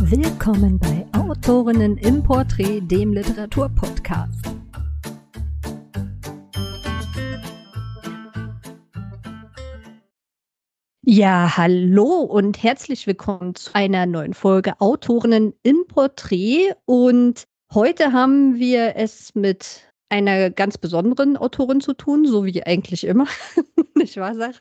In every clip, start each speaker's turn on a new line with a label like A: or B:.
A: Willkommen bei Autorinnen im Porträt, dem Literaturpodcast. Ja, hallo und herzlich willkommen zu einer neuen Folge Autorinnen im Porträt. Und heute haben wir es mit einer ganz besonderen Autorin zu tun, so wie eigentlich immer. Nicht wahr, Sarah?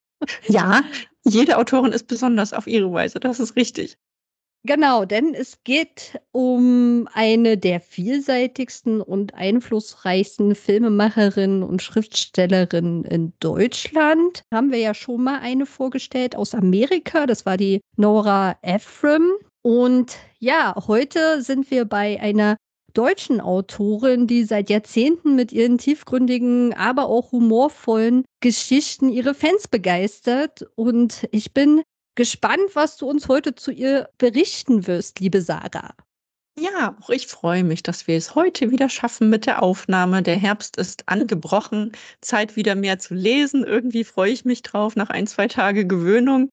B: Ja, jede Autorin ist besonders auf ihre Weise, das ist richtig.
A: Genau, denn es geht um eine der vielseitigsten und einflussreichsten Filmemacherinnen und Schriftstellerinnen in Deutschland. Haben wir ja schon mal eine vorgestellt aus Amerika, das war die Nora Ephron. Und ja, heute sind wir bei einer deutschen Autorin, die seit Jahrzehnten mit ihren tiefgründigen, aber auch humorvollen Geschichten ihre Fans begeistert. Und ich bin gespannt, was du uns heute zu ihr berichten wirst, liebe Sarah.
B: Ja, auch ich freue mich, dass wir es heute wieder schaffen mit der Aufnahme. Der Herbst ist angebrochen, Zeit wieder mehr zu lesen. Irgendwie freue ich mich drauf nach 1-2 Tage Gewöhnung.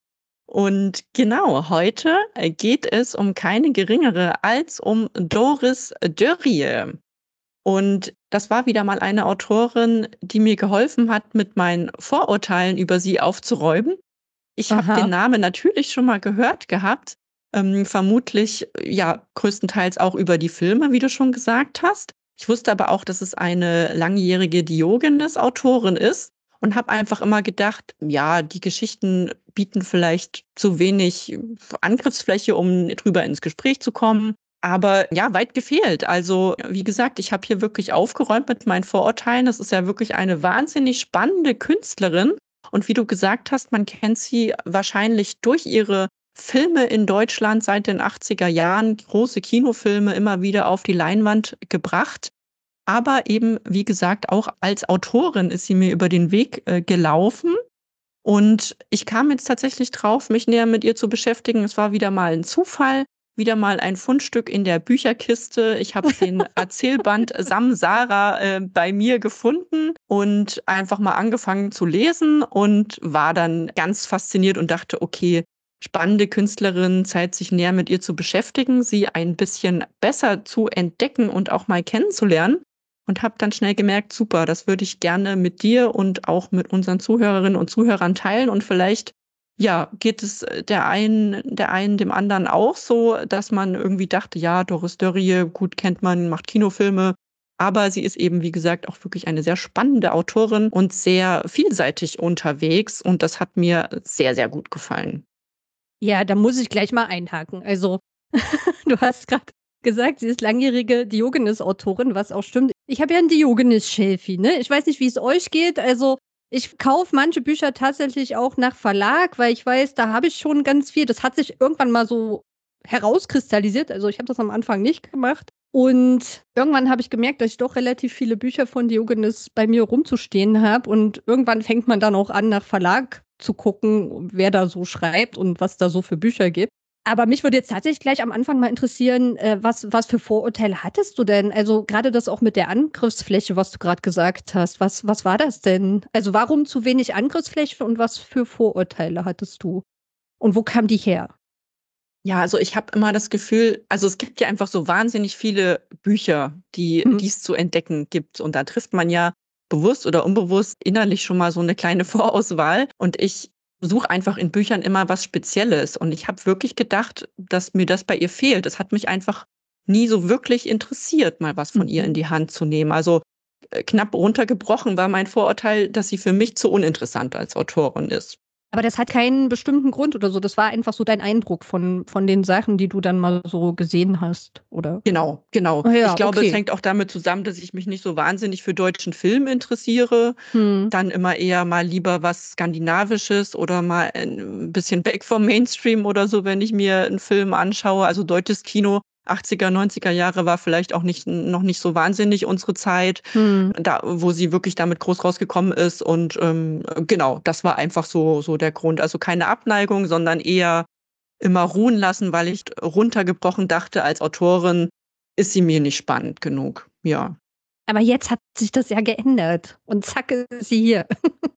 B: Und genau, heute geht es um keine geringere als um Doris Dörrie. Und das war wieder mal eine Autorin, die mir geholfen hat, mit meinen Vorurteilen über sie aufzuräumen. Ich habe den Namen natürlich schon mal gehört gehabt, vermutlich ja größtenteils auch über die Filme, wie du schon gesagt hast. Ich wusste aber auch, dass es eine langjährige Diogenes-Autorin ist und habe einfach immer gedacht, ja, die Geschichten bieten vielleicht zu wenig Angriffsfläche, um drüber ins Gespräch zu kommen. Aber ja, weit gefehlt. Also wie gesagt, ich habe hier wirklich aufgeräumt mit meinen Vorurteilen. Das ist ja wirklich eine wahnsinnig spannende Künstlerin. Und wie du gesagt hast, man kennt sie wahrscheinlich durch ihre Filme in Deutschland seit den 80er Jahren, große Kinofilme immer wieder auf die Leinwand gebracht. Aber eben, wie gesagt, auch als Autorin ist sie mir über den Weg gelaufen. Und ich kam jetzt tatsächlich drauf, mich näher mit ihr zu beschäftigen. Es war wieder mal ein Zufall, wieder mal ein Fundstück in der Bücherkiste. Ich habe den Erzählband Samsara bei mir gefunden und einfach mal angefangen zu lesen und war dann ganz fasziniert und dachte, okay, spannende Künstlerin, Zeit, sich näher mit ihr zu beschäftigen, sie ein bisschen besser zu entdecken und auch mal kennenzulernen. Und habe dann schnell gemerkt, super, das würde ich gerne mit dir und auch mit unseren Zuhörerinnen und Zuhörern teilen. Und vielleicht, ja, geht es der einen dem anderen auch so, dass man irgendwie dachte, ja, Doris Dörrie, gut kennt man, macht Kinofilme. Aber sie ist eben, wie gesagt, auch wirklich eine sehr spannende Autorin und sehr vielseitig unterwegs. Und das hat mir sehr, sehr gut gefallen.
A: Ja, da muss ich gleich mal einhaken. Also, du hast gerade gesagt, sie ist langjährige Diogenes-Autorin, was auch stimmt. Ich habe ja ein Diogenes-Schelfi, ne? Ich weiß nicht, wie es euch geht. Also, ich kaufe manche Bücher tatsächlich auch nach Verlag, weil ich weiß, da habe ich schon ganz viel. Das hat sich irgendwann mal so herauskristallisiert. Also, ich habe das am Anfang nicht gemacht. Und irgendwann habe ich gemerkt, dass ich doch relativ viele Bücher von Diogenes bei mir rumzustehen habe. Und irgendwann fängt man dann auch an, nach Verlag zu gucken, wer da so schreibt und was da so für Bücher gibt. Aber mich würde jetzt tatsächlich gleich am Anfang mal interessieren, was für Vorurteile hattest du denn? Also gerade das auch mit der Angriffsfläche, was du gerade gesagt hast. Was war das denn? Also warum zu wenig Angriffsfläche und was für Vorurteile hattest du? Und wo kam die her?
B: Ja, also ich habe immer das Gefühl, also es gibt ja einfach so wahnsinnig viele Bücher, die es zu entdecken gibt. Und da trifft man ja bewusst oder unbewusst innerlich schon mal so eine kleine Vorauswahl. Und ich suche einfach in Büchern immer was Spezielles. Und ich habe wirklich gedacht, dass mir das bei ihr fehlt. Es hat mich einfach nie so wirklich interessiert, mal was von ihr in die Hand zu nehmen. Also knapp runtergebrochen war mein Vorurteil, dass sie für mich zu uninteressant als Autorin ist.
A: Aber das hat keinen bestimmten Grund oder so. Das war einfach so dein Eindruck von den Sachen, die du dann mal so gesehen hast, oder?
B: Genau, genau.
A: Ah ja,
B: Ich glaube, es
A: okay.
B: hängt auch damit zusammen, dass ich mich nicht so wahnsinnig für deutschen Film interessiere. Dann immer eher mal lieber was Skandinavisches oder mal ein bisschen weg vom Mainstream oder so, wenn ich mir einen Film anschaue. Also deutsches Kino, 80er, 90er Jahre war vielleicht auch noch nicht so wahnsinnig unsere Zeit, da, wo sie wirklich damit groß rausgekommen ist. Und genau, das war einfach so der Grund. Also keine Abneigung, sondern eher immer ruhen lassen, weil ich runtergebrochen dachte, als Autorin ist sie mir nicht spannend genug. Ja.
A: Aber jetzt hat sich das ja geändert. Und zack, ist sie hier.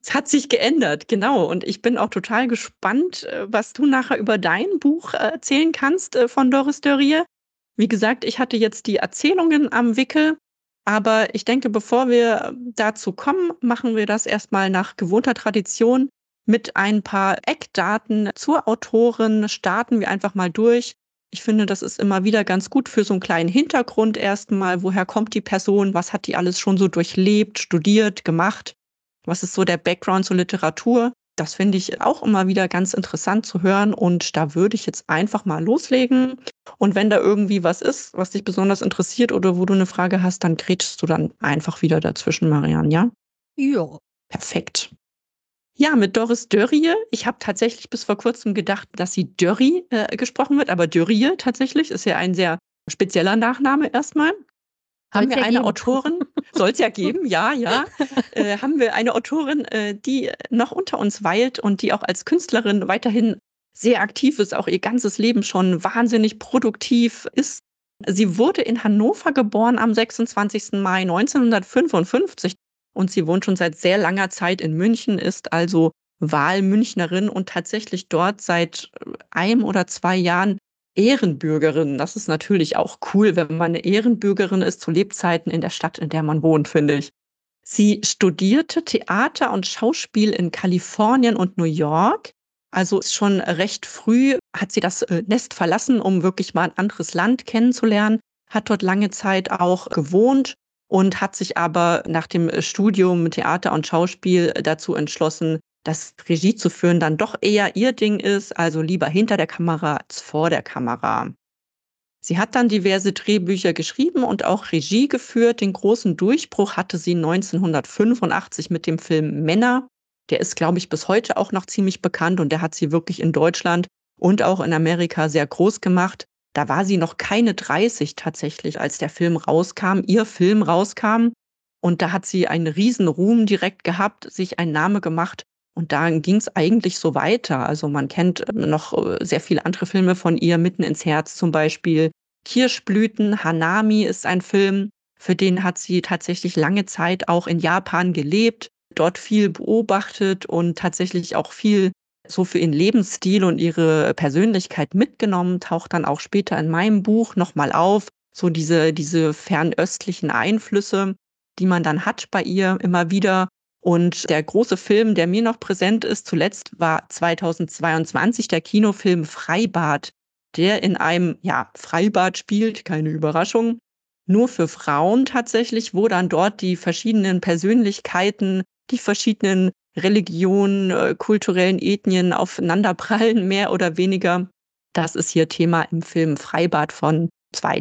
B: Es hat sich geändert, genau. Und ich bin auch total gespannt, was du nachher über dein Buch erzählen kannst von Doris Dörrie. Wie gesagt, ich hatte jetzt die Erzählungen am Wickel, aber ich denke, bevor wir dazu kommen, machen wir das erstmal nach gewohnter Tradition mit ein paar Eckdaten zur Autorin. Starten wir einfach mal durch. Ich finde, das ist immer wieder ganz gut für so einen kleinen Hintergrund erstmal. Woher kommt die Person? Was hat die alles schon so durchlebt, studiert, gemacht? Was ist so der Background zur Literatur? Das finde ich auch immer wieder ganz interessant zu hören und da würde ich jetzt einfach mal loslegen. Und wenn da irgendwie was ist, was dich besonders interessiert oder wo du eine Frage hast, dann grätschst du dann einfach wieder dazwischen, Marianne, ja?
A: Ja.
B: Perfekt. Ja, mit Doris Dörrie. Ich habe tatsächlich bis vor kurzem gedacht, dass sie Dörrie gesprochen wird, aber Dörrie tatsächlich ist ja ein sehr spezieller Nachname erstmal. Haben
A: Soll's
B: wir
A: ja
B: eine
A: geben.
B: Autorin, soll es ja geben, ja, ja, haben wir eine Autorin, die noch unter uns weilt und die auch als Künstlerin weiterhin sehr aktiv ist, auch ihr ganzes Leben schon wahnsinnig produktiv ist. Sie wurde in Hannover geboren am 26. Mai 1955 und sie wohnt schon seit sehr langer Zeit in München, ist also Wahlmünchnerin und tatsächlich dort seit 1 oder 2 Jahren Ehrenbürgerin. Das ist natürlich auch cool, wenn man eine Ehrenbürgerin ist zu Lebzeiten in der Stadt, in der man wohnt, finde ich. Sie studierte Theater und Schauspiel in Kalifornien und New York. Also ist schon recht früh hat sie das Nest verlassen, um wirklich mal ein anderes Land kennenzulernen, hat dort lange Zeit auch gewohnt und hat sich aber nach dem Studium Theater und Schauspiel dazu entschlossen, dass Regie zu führen dann doch eher ihr Ding ist, also lieber hinter der Kamera als vor der Kamera. Sie hat dann diverse Drehbücher geschrieben und auch Regie geführt. Den großen Durchbruch hatte sie 1985 mit dem Film Männer. Der ist, glaube ich, bis heute auch noch ziemlich bekannt und der hat sie wirklich in Deutschland und auch in Amerika sehr groß gemacht. Da war sie noch keine 30 tatsächlich, als der Film rauskam, ihr Film rauskam. Und da hat sie einen riesen Ruhm direkt gehabt, sich einen Namen gemacht. Und dann ging es eigentlich so weiter. Also man kennt noch sehr viele andere Filme von ihr, Mitten ins Herz zum Beispiel. Kirschblüten, Hanami ist ein Film, für den hat sie tatsächlich lange Zeit auch in Japan gelebt, dort viel beobachtet und tatsächlich auch viel so für ihren Lebensstil und ihre Persönlichkeit mitgenommen, taucht dann auch später in meinem Buch nochmal auf. So diese fernöstlichen Einflüsse, die man dann hat bei ihr immer wieder. Und der große Film, der mir noch präsent ist, zuletzt war 2022 der Kinofilm Freibad, der in einem Freibad spielt, keine Überraschung, nur für Frauen tatsächlich, wo dann dort die verschiedenen Persönlichkeiten, die verschiedenen Religionen, kulturellen Ethnien aufeinanderprallen, mehr oder weniger. Das ist hier Thema im Film Freibad von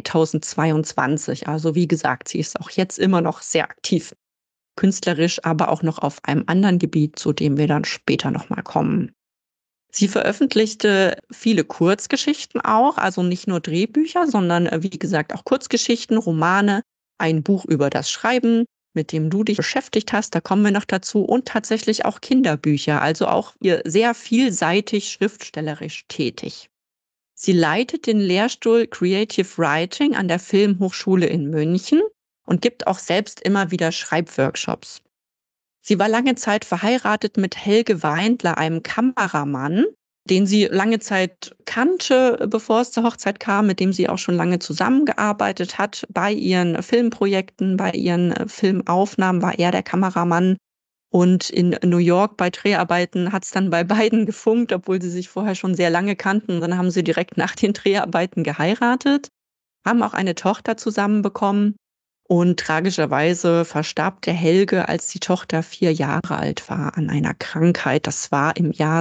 B: 2022. Also wie gesagt, sie ist auch jetzt immer noch sehr aktiv. Künstlerisch, aber auch noch auf einem anderen Gebiet, zu dem wir dann später nochmal kommen. Sie veröffentlichte viele Kurzgeschichten auch, also nicht nur Drehbücher, sondern wie gesagt auch Kurzgeschichten, Romane, ein Buch über das Schreiben, mit dem du dich beschäftigt hast, da kommen wir noch dazu, und tatsächlich auch Kinderbücher, also auch ihr sehr vielseitig schriftstellerisch tätig. Sie leitet den Lehrstuhl Creative Writing an der Filmhochschule in München und gibt auch selbst immer wieder Schreibworkshops. Sie war lange Zeit verheiratet mit Helge Weindler, einem Kameramann, den sie lange Zeit kannte, bevor es zur Hochzeit kam, mit dem sie auch schon lange zusammengearbeitet hat. Bei ihren Filmprojekten, bei ihren Filmaufnahmen war er der Kameramann. Und in New York bei Dreharbeiten hat es dann bei beiden gefunkt, obwohl sie sich vorher schon sehr lange kannten. Dann haben sie direkt nach den Dreharbeiten geheiratet, haben auch eine Tochter zusammen bekommen. Und tragischerweise verstarb der Helge, als die Tochter 4 Jahre alt war, an einer Krankheit. Das war im Jahr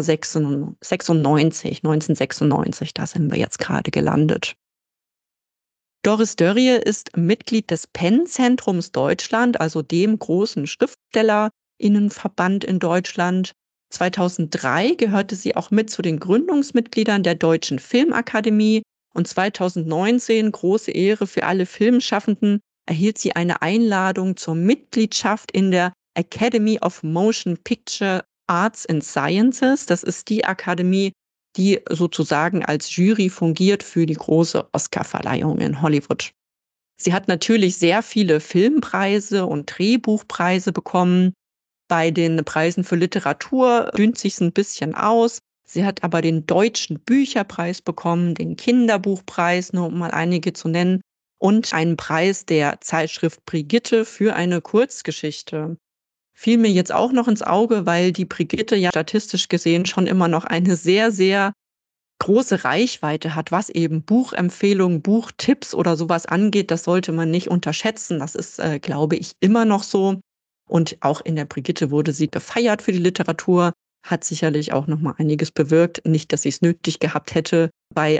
B: 1996, da sind wir jetzt gerade gelandet. Doris Dörrie ist Mitglied des PEN-Zentrums Deutschland, also dem großen SchriftstellerInnenverband in Deutschland. 2003 gehörte sie auch mit zu den Gründungsmitgliedern der Deutschen Filmakademie und 2019, große Ehre für alle Filmschaffenden, erhielt sie eine Einladung zur Mitgliedschaft in der Academy of Motion Picture Arts and Sciences. Das ist die Akademie, die sozusagen als Jury fungiert für die große Oscarverleihung in Hollywood. Sie hat natürlich sehr viele Filmpreise und Drehbuchpreise bekommen. Bei den Preisen für Literatur dünnt sich's ein bisschen aus. Sie hat aber den Deutschen Bücherpreis bekommen, den Kinderbuchpreis, nur um mal einige zu nennen, und einen Preis der Zeitschrift Brigitte für eine Kurzgeschichte. Fiel mir jetzt auch noch ins Auge, weil die Brigitte ja statistisch gesehen schon immer noch eine sehr, sehr große Reichweite hat, was eben Buchempfehlungen, Buchtipps oder sowas angeht. Das sollte man nicht unterschätzen. Das ist, glaube ich, immer noch so. Und auch in der Brigitte wurde sie gefeiert für die Literatur, hat sicherlich auch noch mal einiges bewirkt. Nicht, dass sie es nötig gehabt hätte, bei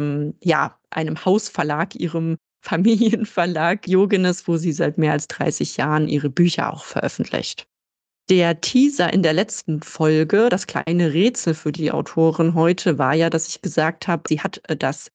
B: einem Hausverlag, ihrem Familienverlag Diogenes, wo sie seit mehr als 30 Jahren ihre Bücher auch veröffentlicht. Der Teaser in der letzten Folge, das kleine Rätsel für die Autorin heute, war ja, dass ich gesagt habe, sie hat das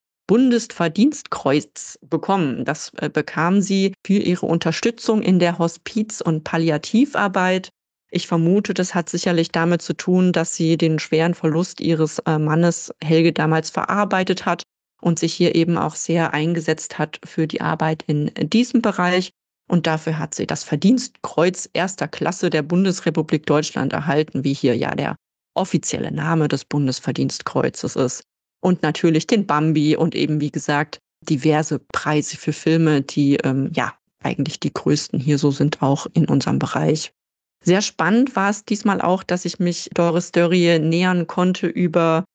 B: Bundesverdienstkreuz bekommen. Das bekam sie für ihre Unterstützung in der Hospiz- und Palliativarbeit. Ich vermute, das hat sicherlich damit zu tun, dass sie den schweren Verlust ihres Mannes Helge damals verarbeitet hat und sich hier eben auch sehr eingesetzt hat für die Arbeit in diesem Bereich. Und dafür hat sie das Verdienstkreuz erster Klasse der Bundesrepublik Deutschland erhalten, wie hier ja der offizielle Name des Bundesverdienstkreuzes ist. Und natürlich den Bambi und eben, wie gesagt, diverse Preise für Filme, die eigentlich die größten hier so sind, auch in unserem Bereich. Sehr spannend war es diesmal auch, dass ich mich Doris Dörrie nähern konnte über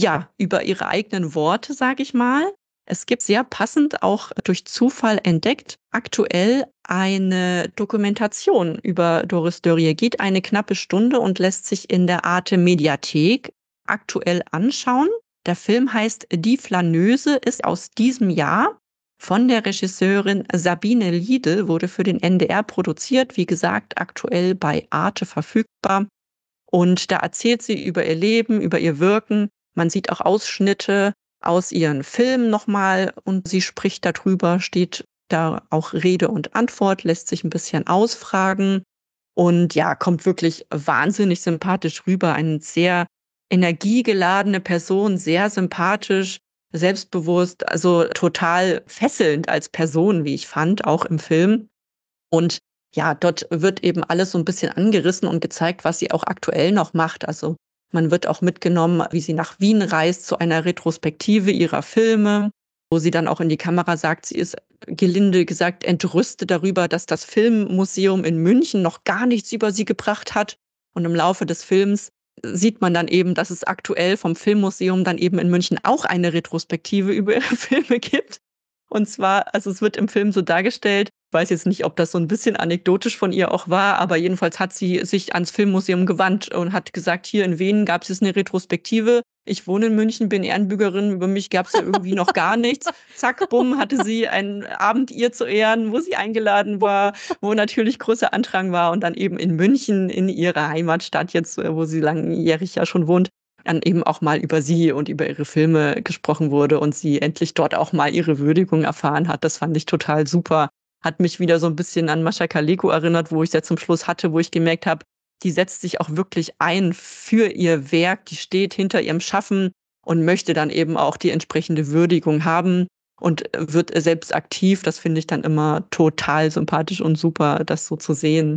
B: ihre eigenen Worte, sage ich mal. Es gibt sehr passend, auch durch Zufall entdeckt, aktuell eine Dokumentation über Doris Dörrie. Geht eine knappe Stunde und lässt sich in der Arte Mediathek aktuell anschauen. Der Film heißt Die Flaneuse, ist aus diesem Jahr von der Regisseurin Sabine Liedl, wurde für den NDR produziert, wie gesagt, aktuell bei Arte verfügbar. Und da erzählt sie über ihr Leben, über ihr Wirken. Man sieht auch Ausschnitte aus ihren Filmen nochmal und sie spricht darüber, steht da auch Rede und Antwort, lässt sich ein bisschen ausfragen und ja, kommt wirklich wahnsinnig sympathisch rüber. Eine sehr energiegeladene Person, sehr sympathisch, selbstbewusst, also total fesselnd als Person, wie ich fand, auch im Film. Und ja, dort wird eben alles so ein bisschen angerissen und gezeigt, was sie auch aktuell noch macht. Also, man wird auch mitgenommen, wie sie nach Wien reist zu einer Retrospektive ihrer Filme, wo sie dann auch in die Kamera sagt, sie ist gelinde gesagt entrüstet darüber, dass das Filmmuseum in München noch gar nichts über sie gebracht hat. Und im Laufe des Films sieht man dann eben, dass es aktuell vom Filmmuseum dann eben in München auch eine Retrospektive über ihre Filme gibt. Und zwar, also es wird im Film so dargestellt, ich weiß jetzt nicht, ob das so ein bisschen anekdotisch von ihr auch war, aber jedenfalls hat sie sich ans Filmmuseum gewandt und hat gesagt, hier in Wien gab es jetzt eine Retrospektive. Ich wohne in München, bin Ehrenbürgerin, über mich gab es ja irgendwie noch gar nichts. Zack, bumm, hatte sie einen Abend ihr zu Ehren, wo sie eingeladen war, wo natürlich großer Andrang war und dann eben in München, in ihrer Heimatstadt jetzt, wo sie langjährig ja schon wohnt, dann eben auch mal über sie und über ihre Filme gesprochen wurde und sie endlich dort auch mal ihre Würdigung erfahren hat. Das fand ich total super. Hat mich wieder so ein bisschen an Mascha Kaleko erinnert, wo ich es ja zum Schluss hatte, wo ich gemerkt habe, die setzt sich auch wirklich ein für ihr Werk, die steht hinter ihrem Schaffen und möchte dann eben auch die entsprechende Würdigung haben und wird selbst aktiv. Das finde ich dann immer total sympathisch und super, das so zu sehen.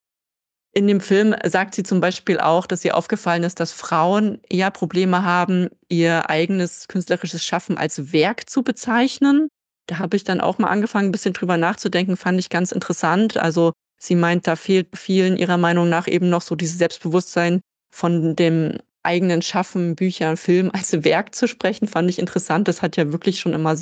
B: In dem Film sagt sie zum Beispiel auch, dass ihr aufgefallen ist, dass Frauen eher Probleme haben, ihr eigenes künstlerisches Schaffen als Werk zu bezeichnen. Da habe ich dann auch mal angefangen, ein bisschen drüber nachzudenken, fand ich ganz interessant. Also sie meint, da fehlt vielen ihrer Meinung nach eben noch so dieses Selbstbewusstsein von dem eigenen Schaffen, Büchern, Film als Werk zu sprechen, fand ich interessant. Das hat ja wirklich schon immer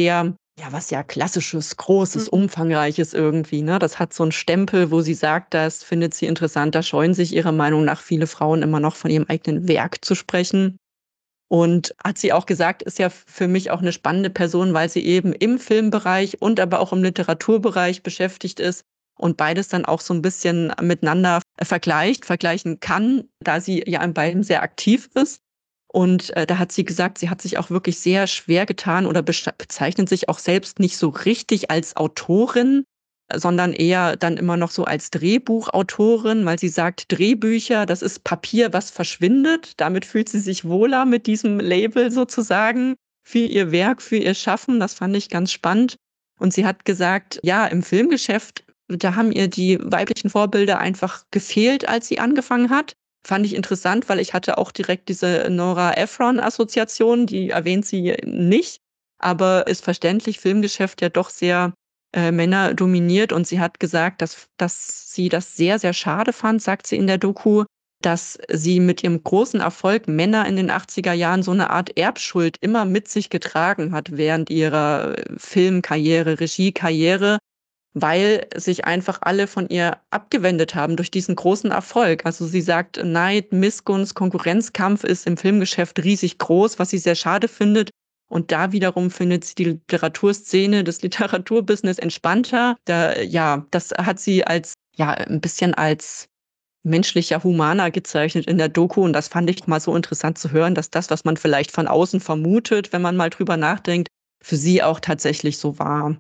B: was ja Klassisches, Großes, Umfangreiches irgendwie, ne? Das hat so einen Stempel, wo sie sagt, das findet sie interessant. Da scheuen sich ihrer Meinung nach viele Frauen immer noch von ihrem eigenen Werk zu sprechen. Und hat sie auch gesagt, ist ja für mich auch eine spannende Person, weil sie eben im Filmbereich und aber auch im Literaturbereich beschäftigt ist und beides dann auch so ein bisschen miteinander vergleichen kann, da sie ja in beidem sehr aktiv ist. Und da hat sie gesagt, sie hat sich auch wirklich sehr schwer getan oder bezeichnet sich auch selbst nicht so richtig als Autorin, sondern eher dann immer noch so als Drehbuchautorin, weil sie sagt, Drehbücher, das ist Papier, was verschwindet. Damit fühlt sie sich wohler mit diesem Label sozusagen für ihr Werk, für ihr Schaffen. Das fand ich ganz spannend. Und sie hat gesagt, ja, im Filmgeschäft Da haben ihr die weiblichen Vorbilder einfach gefehlt, als sie angefangen hat. Fand ich interessant, weil ich hatte auch direkt diese Nora Ephron-Assoziation, die erwähnt sie nicht, aber ist verständlich, Filmgeschäft ja doch sehr Männer dominiert, und sie hat gesagt, dass sie das sehr, sehr schade fand, sagt sie in der Doku, dass sie mit ihrem großen Erfolg Männer in den 80er Jahren so eine Art Erbschuld immer mit sich getragen hat während ihrer Filmkarriere, Regiekarriere, weil sich einfach alle von ihr abgewendet haben durch diesen großen Erfolg. Also sie sagt, Neid, Missgunst, Konkurrenzkampf ist im Filmgeschäft riesig groß, was sie sehr schade findet. Und da wiederum findet sie die Literaturszene, das Literaturbusiness entspannter. Ja, das hat sie als, ja, ein bisschen als menschlicher, humaner gezeichnet in der Doku. Und das fand ich mal so interessant zu hören, dass das, was man vielleicht von außen vermutet, wenn man mal drüber nachdenkt, für sie auch tatsächlich so war.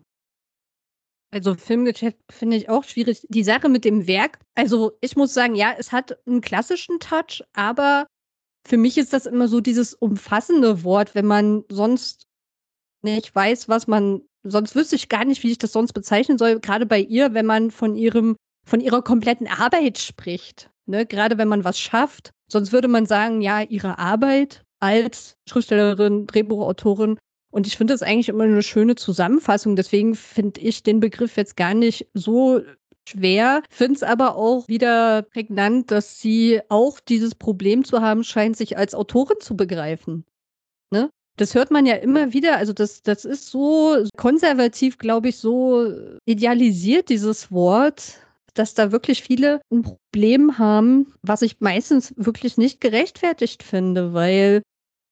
A: Also Filmgeschäft finde ich auch schwierig. Die Sache mit dem Werk, also ich muss sagen, ja, es hat einen klassischen Touch, aber für mich ist das immer so dieses umfassende Wort, wenn man sonst nicht weiß, sonst wüsste ich gar nicht, wie ich das sonst bezeichnen soll, gerade bei ihr, wenn man von ihrer kompletten Arbeit spricht, ne? Gerade wenn man was schafft. Sonst würde man sagen, ja, ihre Arbeit als Schriftstellerin, Drehbuchautorin. Und ich finde das eigentlich immer eine schöne Zusammenfassung. Deswegen finde ich den Begriff jetzt gar nicht so schwer. Finde es aber auch wieder prägnant, dass sie auch dieses Problem zu haben scheint, sich als Autorin zu begreifen. Ne? Das hört man ja immer wieder. Also das ist so konservativ, glaube ich, so idealisiert, dieses Wort, dass da wirklich viele ein Problem haben, was ich meistens wirklich nicht gerechtfertigt finde, weil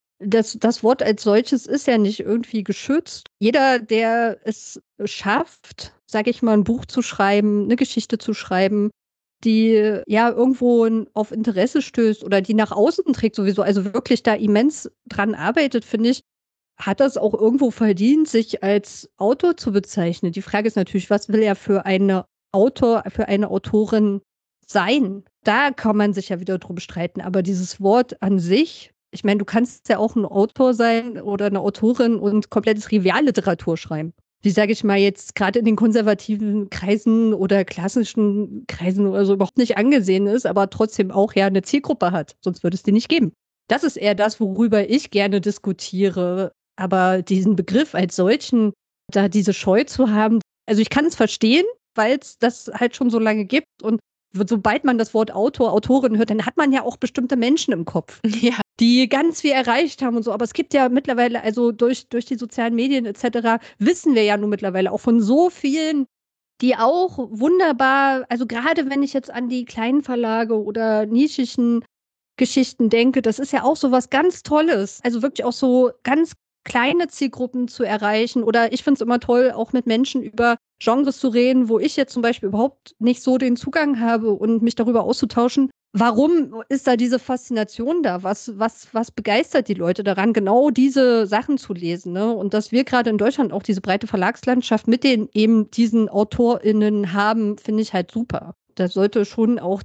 A: das Wort als solches ist ja nicht irgendwie geschützt. Jeder, der es schafft, sage ich mal, ein Buch zu schreiben, eine Geschichte zu schreiben, die ja irgendwo auf Interesse stößt oder die nach außen trägt sowieso, also wirklich da immens dran arbeitet, finde ich, hat das auch irgendwo verdient, sich als Autor zu bezeichnen. Die Frage ist natürlich, was will er für eine Autor, für eine Autorin sein? Da kann man sich ja wieder drum streiten. Aber dieses Wort an sich, ich meine, du kannst ja auch ein Autor sein oder eine Autorin und komplette Trivialliteratur schreiben. Wie sage ich mal jetzt gerade in den konservativen Kreisen oder klassischen Kreisen oder so überhaupt nicht angesehen ist, aber trotzdem auch ja eine Zielgruppe hat. Sonst würde es die nicht geben. Das ist eher das, worüber ich gerne diskutiere. Aber diesen Begriff als solchen, da diese Scheu zu haben, also ich kann es verstehen, weil es das halt schon so lange gibt. Und sobald man das Wort Autor, Autorin hört, dann hat man ja auch bestimmte Menschen im Kopf,
B: Ja.
A: die ganz viel erreicht haben und so. Aber es gibt ja mittlerweile, also durch die sozialen Medien etc., wissen wir ja nun mittlerweile auch von so vielen, die auch wunderbar, also gerade wenn ich jetzt an die kleinen Verlage oder nischigen Geschichten denke, das ist ja auch so was ganz Tolles. Also wirklich auch so ganz kleine Zielgruppen zu erreichen. Oder ich finde es immer toll, auch mit Menschen über Genres zu reden, wo ich jetzt zum Beispiel überhaupt nicht so den Zugang habe und mich darüber auszutauschen. Warum ist da diese Faszination da? Was begeistert die Leute daran, genau diese Sachen zu lesen? Ne? Und dass wir gerade in Deutschland auch diese breite Verlagslandschaft mit den eben diesen AutorInnen haben, finde ich halt super. Da sollte schon auch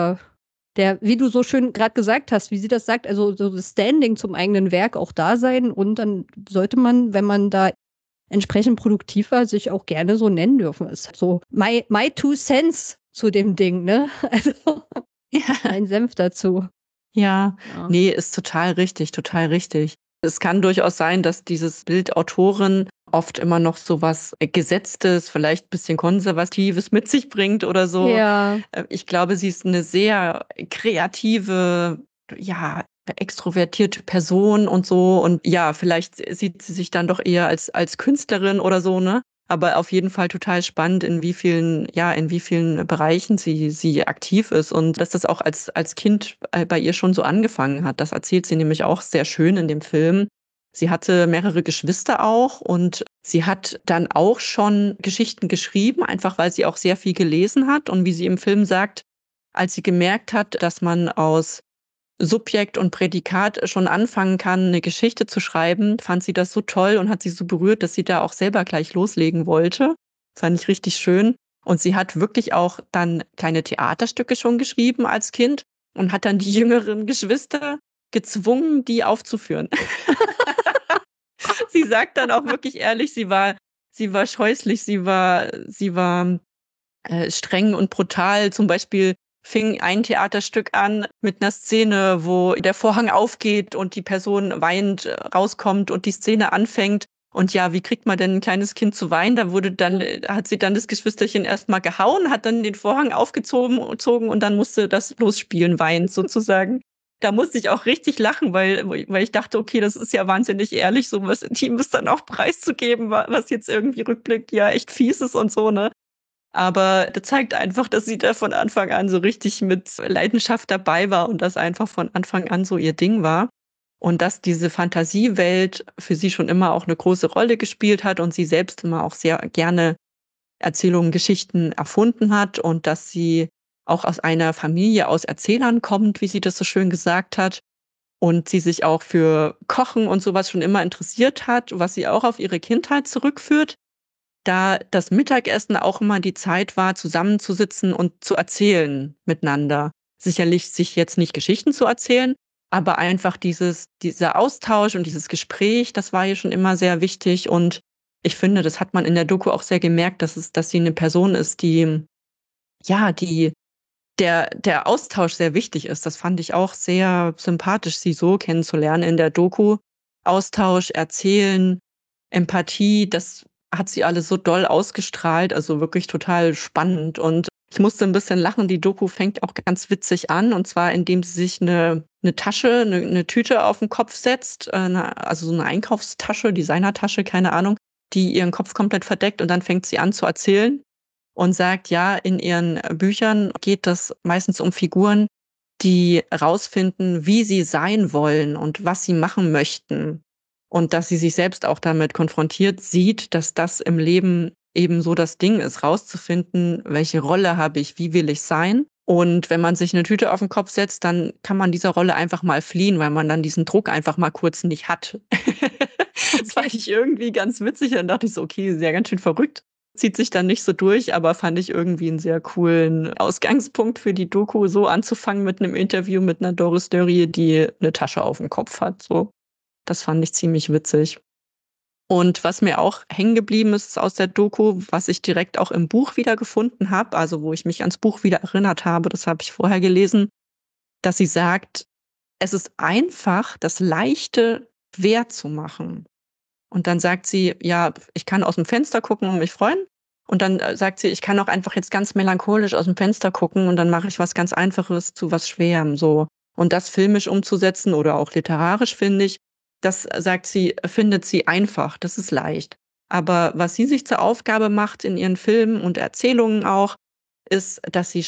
A: wie du so schön gerade gesagt hast, wie sie das sagt, also so das Standing zum eigenen Werk auch da sein, und dann sollte man, wenn man da entsprechend produktiv war, sich auch gerne so nennen dürfen. Ist so my two cents zu dem Ding, ne? Also
B: Ja.
A: ein Senf dazu.
B: Ja,
A: Ja.
B: nee, ist total richtig, total richtig. Es kann durchaus sein, dass dieses Bild Autorin oft immer noch so was Gesetztes, vielleicht ein bisschen Konservatives mit sich bringt oder so.
A: Ja,
B: Ich glaube, sie ist eine sehr kreative, ja, extrovertierte Person und so. Und ja, vielleicht sieht sie sich dann doch eher als Künstlerin oder so, ne? Aber auf jeden Fall total spannend, in wie vielen Bereichen sie aktiv ist, und dass das auch als Kind bei ihr schon so angefangen hat. Das erzählt sie nämlich auch sehr schön in dem Film. Sie hatte mehrere Geschwister auch, und sie hat dann auch schon Geschichten geschrieben, einfach weil sie auch sehr viel gelesen hat. Und wie sie im Film sagt, als sie gemerkt hat, dass man aus Subjekt und Prädikat schon anfangen kann, eine Geschichte zu schreiben, fand sie das so toll und hat sie so berührt, dass sie da auch selber gleich loslegen wollte. Fand ich richtig schön. Und sie hat wirklich auch dann kleine Theaterstücke schon geschrieben als Kind und hat dann die jüngeren Geschwister gezwungen, die aufzuführen. Sie sagt dann auch wirklich ehrlich, sie war scheußlich, sie war streng und brutal. Zum Beispiel fing ein Theaterstück an mit einer Szene, wo der Vorhang aufgeht und die Person weinend rauskommt und die Szene anfängt. Und ja, wie kriegt man denn ein kleines Kind zu weinen? Hat sie dann das Geschwisterchen erstmal gehauen, hat dann den Vorhang aufgezogen und dann musste das losspielen, weinend sozusagen. Da musste ich auch richtig lachen, weil ich dachte, okay, das ist ja wahnsinnig ehrlich, so was Intimes dann auch preiszugeben, was jetzt irgendwie rückblickt, ja echt fies ist und so, ne? Aber das zeigt einfach, dass sie da von Anfang an so richtig mit Leidenschaft dabei war und das einfach von Anfang an so ihr Ding war. Und dass diese Fantasiewelt für sie schon immer auch eine große Rolle gespielt hat und sie selbst immer auch sehr gerne Erzählungen, Geschichten erfunden hat und dass sie auch aus einer Familie aus Erzählern kommt, wie sie das so schön gesagt hat. Und sie sich auch für Kochen und sowas schon immer interessiert hat, was sie auch auf ihre Kindheit zurückführt, da das Mittagessen auch immer die Zeit war, zusammenzusitzen und zu erzählen miteinander. Sicherlich sich jetzt nicht Geschichten zu erzählen, aber einfach dieser Austausch und dieses Gespräch, das war ihr schon immer sehr wichtig. Und ich finde, das hat man in der Doku auch sehr gemerkt, dass sie eine Person ist, ja, der Austausch sehr wichtig ist. Das fand ich auch sehr sympathisch, sie so kennenzulernen in der Doku. Austausch, Erzählen, Empathie, das hat sie alles so doll ausgestrahlt, also wirklich total spannend. Und ich musste ein bisschen lachen. Die Doku fängt auch ganz witzig an, und zwar indem sie sich eine Tasche, eine Tüte auf den Kopf setzt, also so eine Einkaufstasche, Designertasche, keine Ahnung, die ihren Kopf komplett verdeckt, und dann fängt sie an zu erzählen und sagt, ja, in ihren Büchern geht das meistens um Figuren, die rausfinden, wie sie sein wollen und was sie machen möchten. Und dass sie sich selbst auch damit konfrontiert sieht, dass das im Leben eben so das Ding ist, rauszufinden, welche Rolle habe ich, wie will ich sein. Und wenn man sich eine Tüte auf den Kopf setzt, dann kann man dieser Rolle einfach mal fliehen, weil man dann diesen Druck einfach mal kurz nicht hat. Das fand ich irgendwie ganz witzig. Dann dachte ich so, okay, ist ja ganz schön verrückt. Zieht sich dann nicht so durch, aber fand ich irgendwie einen sehr coolen Ausgangspunkt für die Doku, so anzufangen mit einem Interview mit einer Doris Dörrie, die eine Tasche auf dem Kopf hat. So, das fand ich ziemlich witzig. Und was mir auch hängen geblieben ist aus der Doku, was ich direkt auch im Buch wiedergefunden habe, also wo ich mich ans Buch wieder erinnert habe, das habe ich vorher gelesen, dass sie sagt, es ist einfach, das Leichte schwer zu machen. Und dann sagt sie, ja, ich kann aus dem Fenster gucken und mich freuen. Und dann sagt sie, ich kann auch einfach jetzt ganz melancholisch aus dem Fenster gucken und dann mache ich was ganz Einfaches zu was Schwerem, so. Und das filmisch umzusetzen oder auch literarisch, finde ich, das, sagt sie, findet sie einfach, das ist leicht. Aber was sie sich zur Aufgabe macht in ihren Filmen und Erzählungen auch, ist,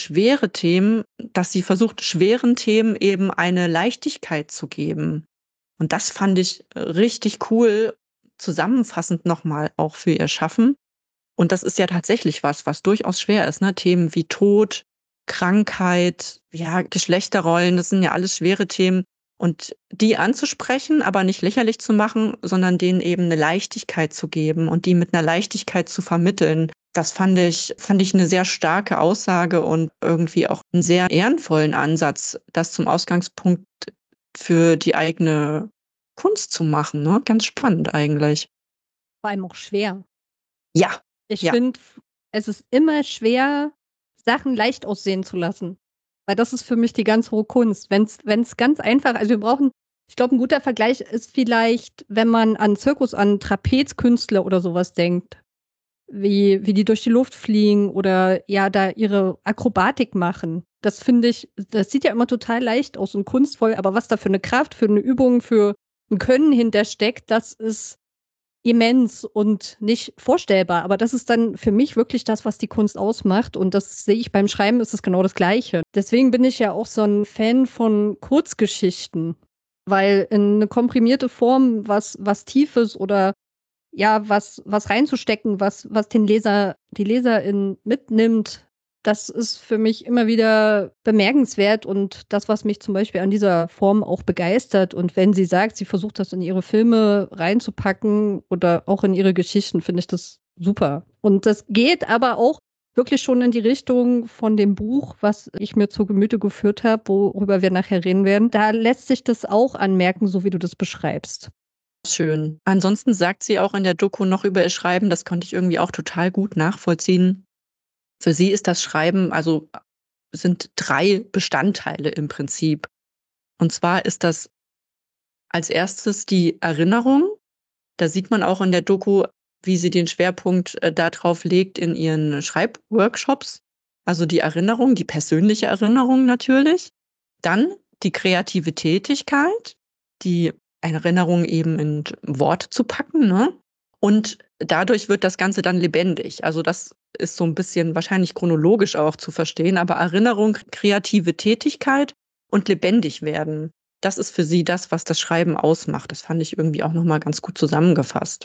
B: dass sie versucht, schweren Themen eben eine Leichtigkeit zu geben. Und das fand ich richtig cool, zusammenfassend nochmal auch für ihr Schaffen. Und das ist ja tatsächlich was durchaus schwer ist, ne? Themen wie Tod, Krankheit, ja, Geschlechterrollen, das sind ja alles schwere Themen. Und die anzusprechen, aber nicht lächerlich zu machen, sondern denen eben eine Leichtigkeit zu geben und die mit einer Leichtigkeit zu vermitteln. Das fand ich eine sehr starke Aussage und irgendwie auch einen sehr ehrenvollen Ansatz, das zum Ausgangspunkt für die eigene Kunst zu machen, ne? Ganz spannend eigentlich.
A: Vor allem auch schwer.
B: Ja,
A: Ich
B: ja,
A: finde, es ist immer schwer, Sachen leicht aussehen zu lassen. Weil das ist für mich die ganz hohe Kunst. Wenn's ganz einfach, also ich glaube, ein guter Vergleich ist vielleicht, wenn man an Zirkus, an Trapezkünstler oder sowas denkt. Wie die durch die Luft fliegen oder ja, da ihre Akrobatik machen. Das finde ich, das sieht ja immer total leicht aus und kunstvoll, aber was da für eine Kraft, für eine Übung, für ein Können hintersteckt, das ist immens und nicht vorstellbar. Aber das ist dann für mich wirklich das, was die Kunst ausmacht. Und das sehe ich beim Schreiben, ist es genau das Gleiche. Deswegen bin ich ja auch so ein Fan von Kurzgeschichten, weil in eine komprimierte Form was Tiefes oder ja, was reinzustecken, was den Leser, die Leserin mitnimmt, das ist für mich immer wieder bemerkenswert und das, was mich zum Beispiel an dieser Form auch begeistert. Und wenn sie sagt, sie versucht das in ihre Filme reinzupacken oder auch in ihre Geschichten, finde ich das super. Und das geht aber auch wirklich schon in die Richtung von dem Buch, was ich mir zu Gemüte geführt habe, worüber wir nachher reden werden. Da lässt sich das auch anmerken, so wie du das beschreibst.
B: schön. Ansonsten sagt sie auch in der Doku noch über ihr Schreiben, das konnte ich irgendwie auch total gut nachvollziehen, Für sie ist das Schreiben, also sind 3 Bestandteile im Prinzip. Und zwar ist das als erstes die Erinnerung. Da sieht man auch in der Doku, wie sie den Schwerpunkt da drauf legt in ihren Schreibworkshops. Also die Erinnerung, die persönliche Erinnerung natürlich. Dann die kreative Tätigkeit, die Erinnerung eben in Worte zu packen, ne? Und dadurch wird das Ganze dann lebendig. Also das ist so ein bisschen wahrscheinlich chronologisch auch zu verstehen, aber Erinnerung, kreative Tätigkeit und lebendig werden. Das ist für sie das, was das Schreiben ausmacht. Das fand ich irgendwie auch noch mal ganz gut zusammengefasst.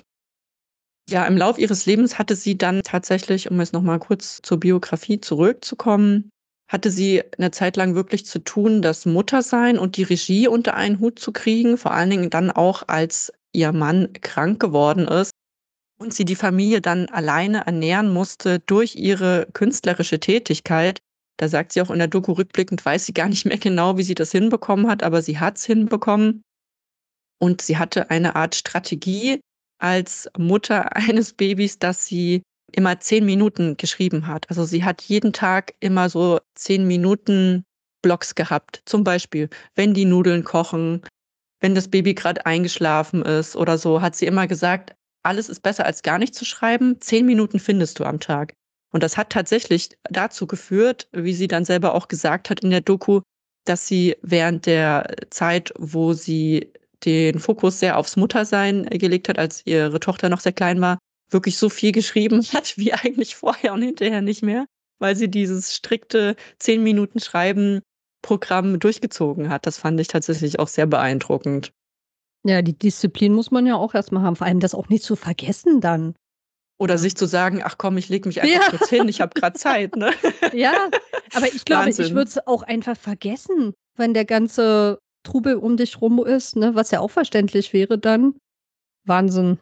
B: Ja, im Lauf ihres Lebens hatte sie dann tatsächlich, um jetzt noch mal kurz zur Biografie zurückzukommen, hatte sie eine Zeit lang wirklich zu tun, das Muttersein und die Regie unter einen Hut zu kriegen, vor allen Dingen dann auch, als ihr Mann krank geworden ist und sie die Familie dann alleine ernähren musste durch ihre künstlerische Tätigkeit. Da sagt sie auch in der Doku rückblickend, weiß sie gar nicht mehr genau, wie sie das hinbekommen hat, aber sie hat's hinbekommen. Und sie hatte eine Art Strategie als Mutter eines Babys, dass sie immer 10 Minuten geschrieben hat. Also sie hat jeden Tag immer so 10 Minuten Blocks gehabt. Zum Beispiel, wenn die Nudeln kochen, wenn das Baby gerade eingeschlafen ist oder so, hat sie immer gesagt, alles ist besser als gar nicht zu schreiben. 10 Minuten findest du am Tag. Und das hat tatsächlich dazu geführt, wie sie dann selber auch gesagt hat in der Doku, dass sie während der Zeit, wo sie den Fokus sehr aufs Muttersein gelegt hat, als ihre Tochter noch sehr klein war, wirklich so viel geschrieben hat wie eigentlich vorher und hinterher nicht mehr, weil sie dieses strikte 10 Minuten Schreiben Programm durchgezogen hat. Das fand ich tatsächlich auch sehr beeindruckend.
A: Ja, die Disziplin muss man ja auch erstmal haben, vor allem das auch nicht zu vergessen dann.
B: Oder
A: Ja.
B: sich zu sagen, ach komm, ich lege mich einfach
A: Ja.
B: kurz hin, ich habe gerade Zeit, ne?
A: Ja, aber ich glaube, ich
B: Wahnsinn.
A: würde es auch einfach vergessen, wenn der ganze Trubel um dich rum ist, ne, was ja auch verständlich wäre dann. Wahnsinn.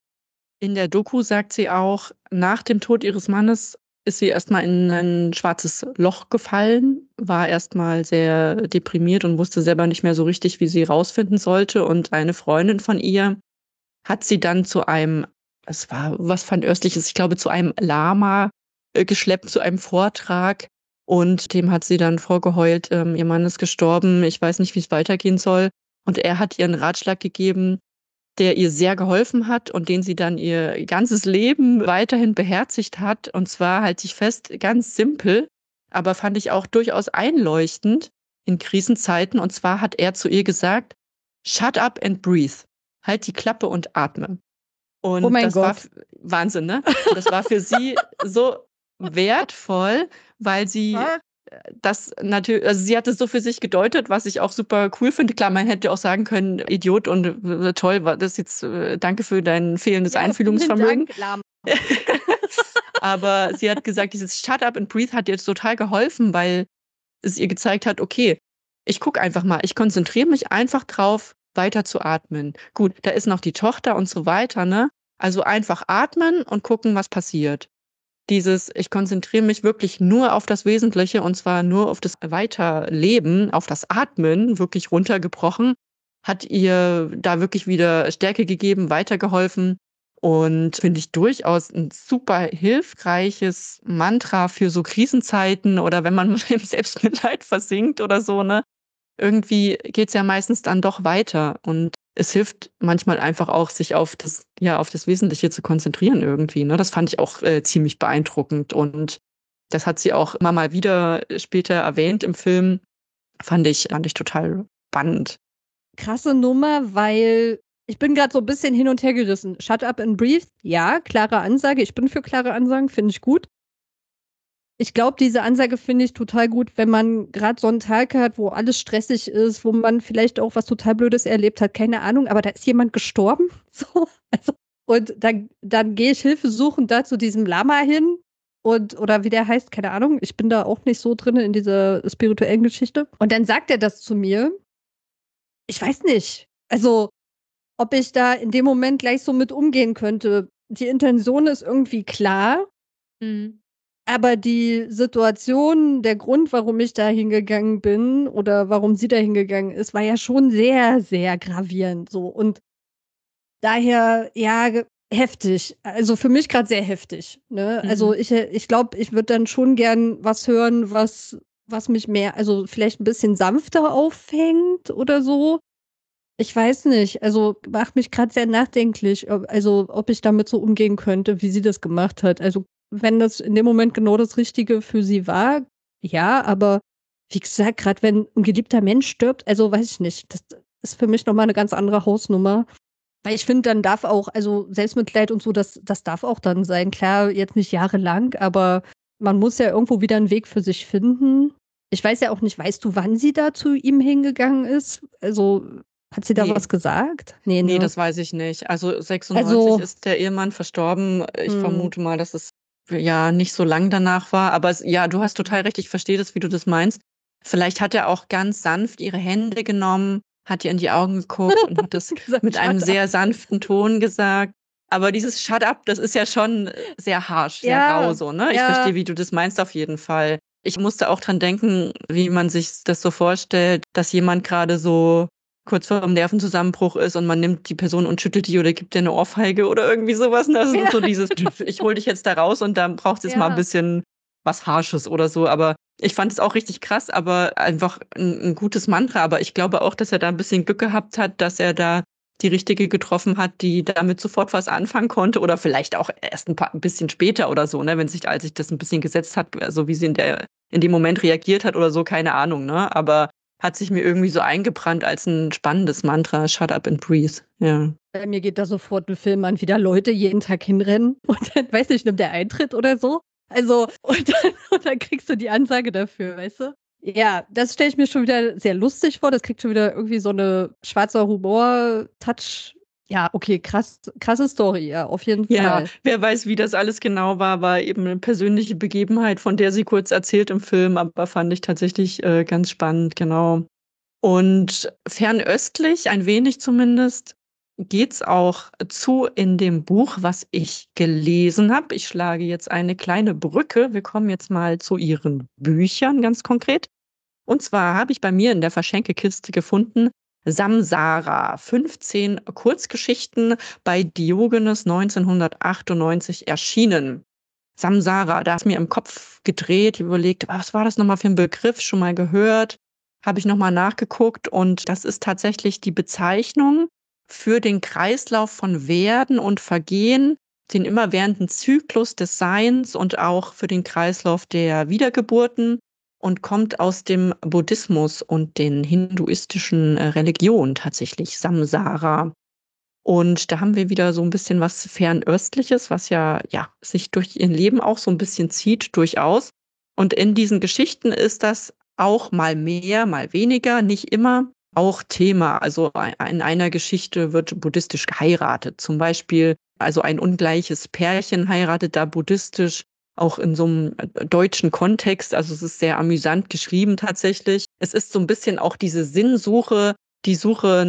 B: In der Doku sagt sie auch, nach dem Tod ihres Mannes ist sie erstmal in ein schwarzes Loch gefallen, war erstmal sehr deprimiert und wusste selber nicht mehr so richtig, wie sie rausfinden sollte. Und eine Freundin von ihr hat sie dann zu einem, es war was Fernöstliches, ich glaube, zu einem Lama geschleppt, zu einem Vortrag. Und dem hat sie dann vorgeheult, ihr Mann ist gestorben, ich weiß nicht, wie es weitergehen soll. Und er hat ihr einen Ratschlag gegeben, der ihr sehr geholfen hat und den sie dann ihr ganzes Leben weiterhin beherzigt hat. Und zwar, halte ich fest, ganz simpel, aber fand ich auch durchaus einleuchtend in Krisenzeiten. Und zwar hat er zu ihr gesagt: „Shut up and breathe." Halt die Klappe und atme.
A: Oh
B: Und
A: mein
B: das war
A: Gott.
B: Wahnsinn, ne? Und das war für sie so wertvoll, weil sie das natürlich, also sie hat es so für sich gedeutet, was ich auch super cool finde. Klar, man hätte auch sagen können, Idiot und toll, war das jetzt, danke für dein fehlendes
A: Ja, vielen
B: Einfühlungsvermögen.
A: Dank, Lama.
B: Aber sie hat gesagt, dieses Shut up and breathe hat ihr jetzt total geholfen, weil es ihr gezeigt hat, okay, ich gucke einfach mal, ich konzentriere mich einfach drauf, weiter zu atmen. Gut, da ist noch die Tochter und so weiter, ne? Also einfach atmen und gucken, was passiert. Dieses, ich konzentriere mich wirklich nur auf das Wesentliche und zwar nur auf das Weiterleben, auf das Atmen, wirklich runtergebrochen, hat ihr da wirklich wieder Stärke gegeben, weitergeholfen und finde ich durchaus ein super hilfreiches Mantra für so Krisenzeiten oder wenn man mal im Selbstmitleid versinkt oder so, ne? Irgendwie geht's ja meistens dann doch weiter und es hilft manchmal einfach auch, sich auf das, ja, auf das Wesentliche zu konzentrieren irgendwie, ne? Das fand ich auch, ziemlich beeindruckend und das hat sie auch immer mal wieder später erwähnt im Film. Fand ich total spannend.
A: Krasse Nummer, weil ich bin gerade so ein bisschen hin und her gerissen. Shut up and breathe, ja, klare Ansage. Ich bin für klare Ansagen, finde ich gut. Ich glaube, diese Ansage finde ich total gut, wenn man gerade so einen Tag hat, wo alles stressig ist, wo man vielleicht auch was total Blödes erlebt hat, keine Ahnung, aber da ist jemand gestorben, so, also und dann gehe ich Hilfe suchen da zu diesem Lama hin und oder wie der heißt, keine Ahnung, ich bin da auch nicht so drin in dieser spirituellen Geschichte. Und dann sagt er das zu mir. Ich weiß nicht, also, ob ich da in dem Moment gleich so mit umgehen könnte. Die Intention ist irgendwie klar.
B: Mhm.
A: Aber die Situation, der Grund, warum ich da hingegangen bin oder warum sie da hingegangen ist, war ja schon sehr, sehr gravierend so. Und daher, ja, heftig. Also für mich gerade sehr heftig. Ne? Also
B: Mhm.
A: ich glaube, ich würde dann schon gern was hören, was mich mehr, also vielleicht ein bisschen sanfter auffängt oder so. Ich weiß nicht. Also macht mich gerade sehr nachdenklich, ob ich damit so umgehen könnte, wie sie das gemacht hat. Also wenn das in dem Moment genau das Richtige für sie war, ja, aber wie gesagt, gerade wenn ein geliebter Mensch stirbt, also weiß ich nicht, das ist für mich nochmal eine ganz andere Hausnummer. Weil ich finde, dann darf auch, also Selbstmitleid und so, das darf auch dann sein. Klar, jetzt nicht jahrelang, aber man muss ja irgendwo wieder einen Weg für sich finden. Ich weiß ja auch nicht, weißt du, wann sie da zu ihm hingegangen ist? Also, hat sie da
B: Nee,
A: was gesagt? Nee,
B: nee,
A: ne?
B: das weiß ich nicht. Also 96
A: Also,
B: ist der Ehemann verstorben. Ich
A: hm,
B: vermute mal, dass es ja nicht so lang danach war. Aber ja, du hast total recht. Ich verstehe das, wie du das meinst. Vielleicht hat er auch ganz sanft ihre Hände genommen, hat ihr in die Augen geguckt und hat es
A: gesagt,
B: mit einem
A: shut up.
B: sehr sanften Ton gesagt. Aber dieses Shut up, das ist ja schon sehr harsh, sehr rau
A: Ja,
B: so, ne? Ich
A: ja,
B: verstehe, wie du das meinst auf jeden Fall. Ich musste auch dran denken, wie man sich das so vorstellt, dass jemand gerade so kurz vor dem Nervenzusammenbruch ist und man nimmt die Person und schüttelt die oder gibt dir eine Ohrfeige oder irgendwie sowas. Und das ist
A: ja,
B: so dieses, ich hol dich jetzt da raus und dann braucht es jetzt mal ein
A: ja.
B: bisschen was Harsches oder so. Aber ich fand es auch richtig krass, aber einfach ein gutes Mantra. Aber ich glaube auch, dass er da ein bisschen Glück gehabt hat, dass er da die richtige getroffen hat, die damit sofort was anfangen konnte oder vielleicht auch erst ein bisschen später oder so, ne, als sich das ein bisschen gesetzt hat, so wie sie in dem Moment reagiert hat oder so, keine Ahnung, ne, aber hat sich mir irgendwie so eingebrannt als ein spannendes Mantra, Shut up and breathe, ja.
A: Bei mir geht da sofort ein Film an, wie da Leute jeden Tag hinrennen und dann, weiß nicht, nimmt der Eintritt oder so. Also, und dann kriegst du die Ansage dafür, weißt du? Ja, das stelle ich mir schon wieder sehr lustig vor. Das kriegt schon wieder irgendwie so eine schwarzer Humor-Touch. Ja, okay, krasse Story, ja, auf jeden
B: Ja,
A: Fall.
B: wer weiß, wie das alles genau war eben eine persönliche Begebenheit, von der sie kurz erzählt im Film, aber fand ich tatsächlich ganz spannend, genau. Und fernöstlich, ein wenig zumindest, geht's auch zu in dem Buch, was ich gelesen habe. Ich schlage jetzt eine kleine Brücke. Wir kommen jetzt mal zu ihren Büchern ganz konkret. Und zwar habe ich bei mir in der Verschenkekiste gefunden Samsara, 15 Kurzgeschichten bei Diogenes 1998 erschienen. Samsara, da ist mir im Kopf gedreht, überlegt, was war das nochmal für ein Begriff, schon mal gehört, habe ich nochmal nachgeguckt und das ist tatsächlich die Bezeichnung für den Kreislauf von Werden und Vergehen, den immerwährenden Zyklus des Seins und auch für den Kreislauf der Wiedergeburten und kommt aus dem Buddhismus und den hinduistischen Religionen tatsächlich, Samsara. Und da haben wir wieder so ein bisschen was Fernöstliches, was ja sich durch ihr Leben auch so ein bisschen zieht, durchaus. Und in diesen Geschichten ist das auch mal mehr, mal weniger, nicht immer auch Thema. Also in einer Geschichte wird buddhistisch geheiratet. Zum Beispiel, also ein ungleiches Pärchen heiratet da buddhistisch, auch in so einem deutschen Kontext. Also es ist sehr amüsant geschrieben tatsächlich. Es ist so ein bisschen auch diese Sinnsuche, die Suche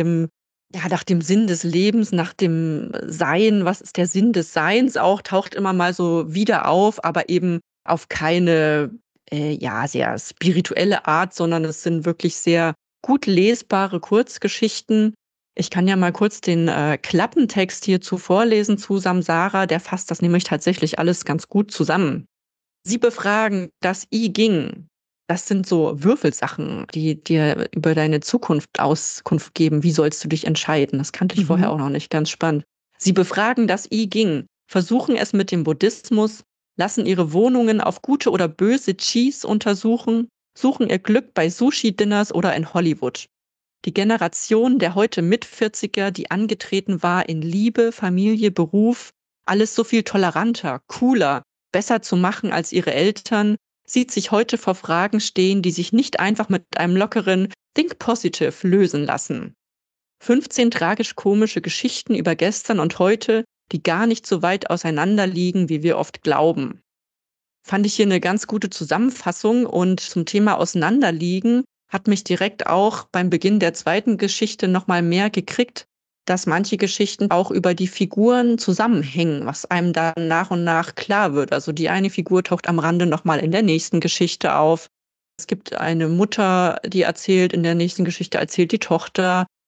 B: nach dem Sinn des Lebens, nach dem Sein, was ist der Sinn des Seins auch, taucht immer mal so wieder auf, aber eben auf keine, ja, sehr spirituelle Art, sondern es sind wirklich sehr gut lesbare Kurzgeschichten. Ich kann ja mal kurz den Klappentext hierzu vorlesen zu Samsara, der fasst das nämlich tatsächlich alles ganz gut zusammen. Sie befragen, das I ging. Das sind so Würfelsachen, die dir über deine Zukunft Auskunft geben. Wie sollst du dich entscheiden? Das kannte ich vorher
A: Mhm.
B: auch noch nicht. Ganz spannend. Sie befragen, das I ging, versuchen es mit dem Buddhismus, lassen ihre Wohnungen auf gute oder böse Cheese untersuchen, suchen ihr Glück bei Sushi-Dinners oder in Hollywood. Die Generation der heute Mit-40er, die angetreten war in Liebe, Familie, Beruf, alles so viel toleranter, cooler, besser zu machen als ihre Eltern, sieht sich heute vor Fragen stehen, die sich nicht einfach mit einem lockeren Think Positive lösen lassen. 15 tragisch-komische Geschichten über gestern und heute, die gar nicht so weit auseinander liegen, wie wir oft glauben. Fand ich hier eine ganz gute Zusammenfassung und zum Thema Auseinanderliegen hat mich direkt auch beim Beginn der zweiten Geschichte noch mal mehr gekriegt, dass manche Geschichten auch über die Figuren zusammenhängen, was einem dann nach und nach klar wird. Also die eine Figur taucht am Rande noch mal in der nächsten Geschichte auf. Es gibt eine Mutter, die erzählt, in der nächsten Geschichte erzählt die Tochter.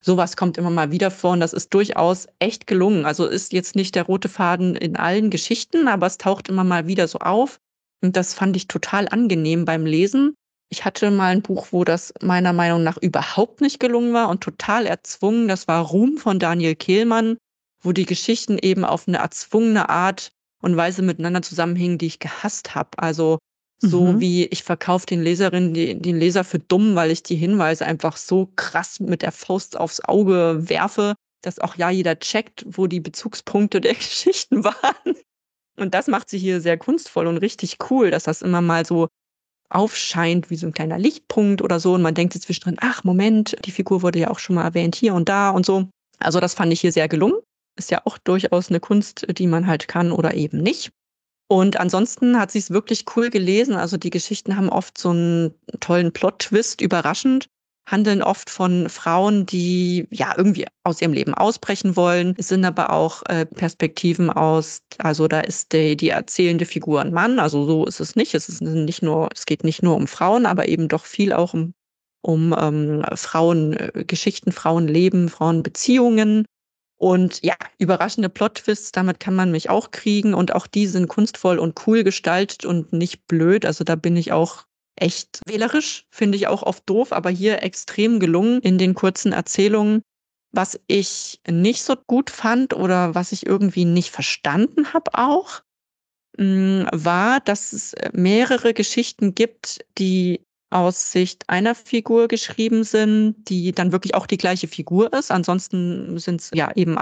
B: sowas kommt immer mal wieder vor und das ist durchaus echt gelungen. Also ist jetzt nicht der rote Faden in allen Geschichten, aber es taucht immer mal wieder so auf. Und das fand ich total angenehm beim Lesen. Ich hatte mal ein Buch, wo das meiner Meinung nach überhaupt nicht gelungen war und total erzwungen. Das war Ruhm von Daniel Kehlmann, wo die Geschichten eben auf eine erzwungene Art und Weise miteinander zusammenhingen, die ich gehasst habe. Also so
A: Mhm.
B: wie ich verkaufe den Leserinnen, den Leser für dumm, weil ich die Hinweise einfach so krass mit der Faust aufs Auge werfe, dass auch ja jeder checkt, wo die Bezugspunkte der Geschichten waren. Und das macht sie hier sehr kunstvoll und richtig cool, dass das immer mal so aufscheint wie so ein kleiner Lichtpunkt oder so. Und man denkt sich zwischendrin, ach Moment, die Figur wurde ja auch schon mal erwähnt hier und da und so. Also das fand ich hier sehr gelungen. Ist ja auch durchaus eine Kunst, die man halt kann oder eben nicht. Und ansonsten hat sie es wirklich cool gelesen. Also die Geschichten haben oft so einen tollen Plot-Twist, überraschend, handeln oft von Frauen, die ja irgendwie aus ihrem Leben ausbrechen wollen. Es sind aber auch Perspektiven aus, also da ist die erzählende Figur ein Mann, also so ist es nicht. Es geht nicht nur um Frauen, aber eben doch viel auch um Frauengeschichten, Frauenleben, Frauenbeziehungen. Und ja, überraschende Plot-Twists, damit kann man mich auch kriegen. Und auch die sind kunstvoll und cool gestaltet und nicht blöd. Also da bin ich auch echt wählerisch, finde ich auch oft doof, aber hier extrem gelungen in den kurzen Erzählungen. Was ich nicht so gut fand oder was ich irgendwie nicht verstanden habe auch, war, dass es mehrere Geschichten gibt, die aus Sicht einer Figur geschrieben sind, die dann wirklich auch die gleiche Figur ist. Ansonsten sind es ja eben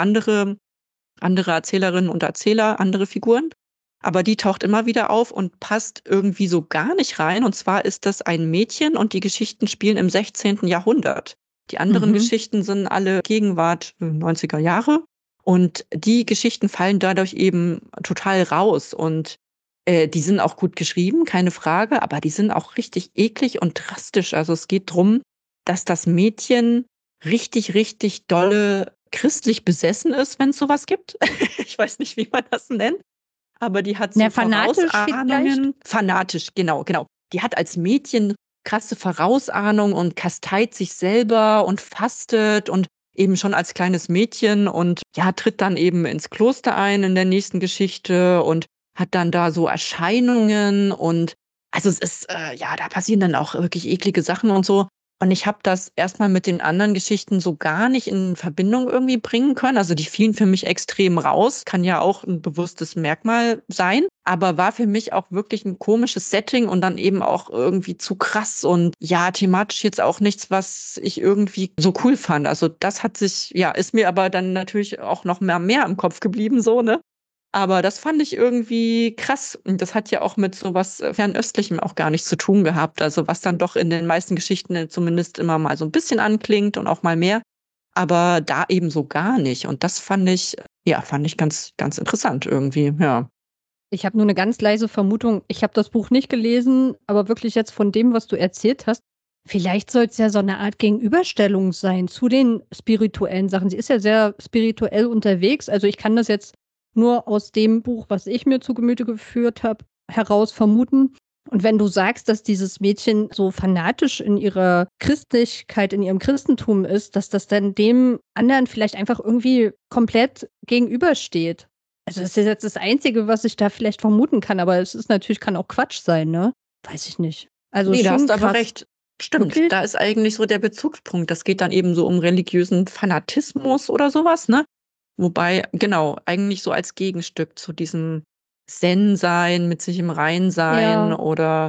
B: andere Erzählerinnen und Erzähler, andere Figuren. Aber die taucht immer wieder auf und passt irgendwie so gar nicht rein. Und zwar ist das ein Mädchen und die Geschichten spielen im 16. Jahrhundert. Die anderen
A: Mhm.
B: Geschichten sind alle Gegenwart 90er Jahre. Und die Geschichten fallen dadurch eben total raus. Und die sind auch gut geschrieben, keine Frage, aber die sind auch richtig eklig und drastisch. Also es geht drum, dass das Mädchen richtig, richtig dolle christlich besessen ist, wenn es sowas gibt. Ich weiß nicht, wie man das nennt, aber die hat so
A: Na, fanatisch vielleicht?
B: Vorausahnungen. Fanatisch, genau, genau. Die hat als Mädchen krasse Vorausahnung und kasteit sich selber und fastet und eben schon als kleines Mädchen und ja, tritt dann eben ins Kloster ein in der nächsten Geschichte und hat dann da so Erscheinungen und also es ist, ja, da passieren dann auch wirklich eklige Sachen und so. Und ich habe das erstmal mit den anderen Geschichten so gar nicht in Verbindung irgendwie bringen können. Also die fielen für mich extrem raus. Kann ja auch ein bewusstes Merkmal sein, aber war für mich auch wirklich ein komisches Setting und dann eben auch irgendwie zu krass und ja, thematisch jetzt auch nichts, was ich irgendwie so cool fand. Also das hat sich, ja, ist mir aber dann natürlich auch noch mehr im Kopf geblieben, so, ne? Aber das fand ich irgendwie krass. Und das hat ja auch mit so was Fernöstlichem auch gar nichts zu tun gehabt. Also was dann doch in den meisten Geschichten zumindest immer mal so ein bisschen anklingt und auch mal mehr. Aber da eben so gar nicht. Und das fand ich, ja, fand ich ganz, ganz interessant irgendwie, ja.
A: Ich habe nur eine ganz leise Vermutung. Ich habe das Buch nicht gelesen, aber wirklich jetzt von dem, was du erzählt hast, vielleicht soll es ja so eine Art Gegenüberstellung sein zu den spirituellen Sachen. Sie ist ja sehr spirituell unterwegs. Also, ich kann das jetzt nur aus dem Buch, was ich mir zu Gemüte geführt habe, heraus vermuten. Und wenn du sagst, dass dieses Mädchen so fanatisch in ihrer Christlichkeit, in ihrem Christentum ist, dass das dann dem anderen vielleicht einfach irgendwie komplett gegenübersteht. Also, das ist jetzt das Einzige, was ich da vielleicht vermuten kann, aber es ist natürlich kann auch Quatsch sein, ne? Weiß ich nicht. Also,
B: Nee, da hast
A: schon
B: du aber
A: krass.
B: recht. Stimmt,
A: Wirklich?
B: da ist eigentlich so der Bezugspunkt. Das geht dann eben so um religiösen Fanatismus oder sowas, ne? Wobei, genau, eigentlich so als Gegenstück zu diesem Zen-Sein, mit sich im Rein sein
A: Ja.
B: oder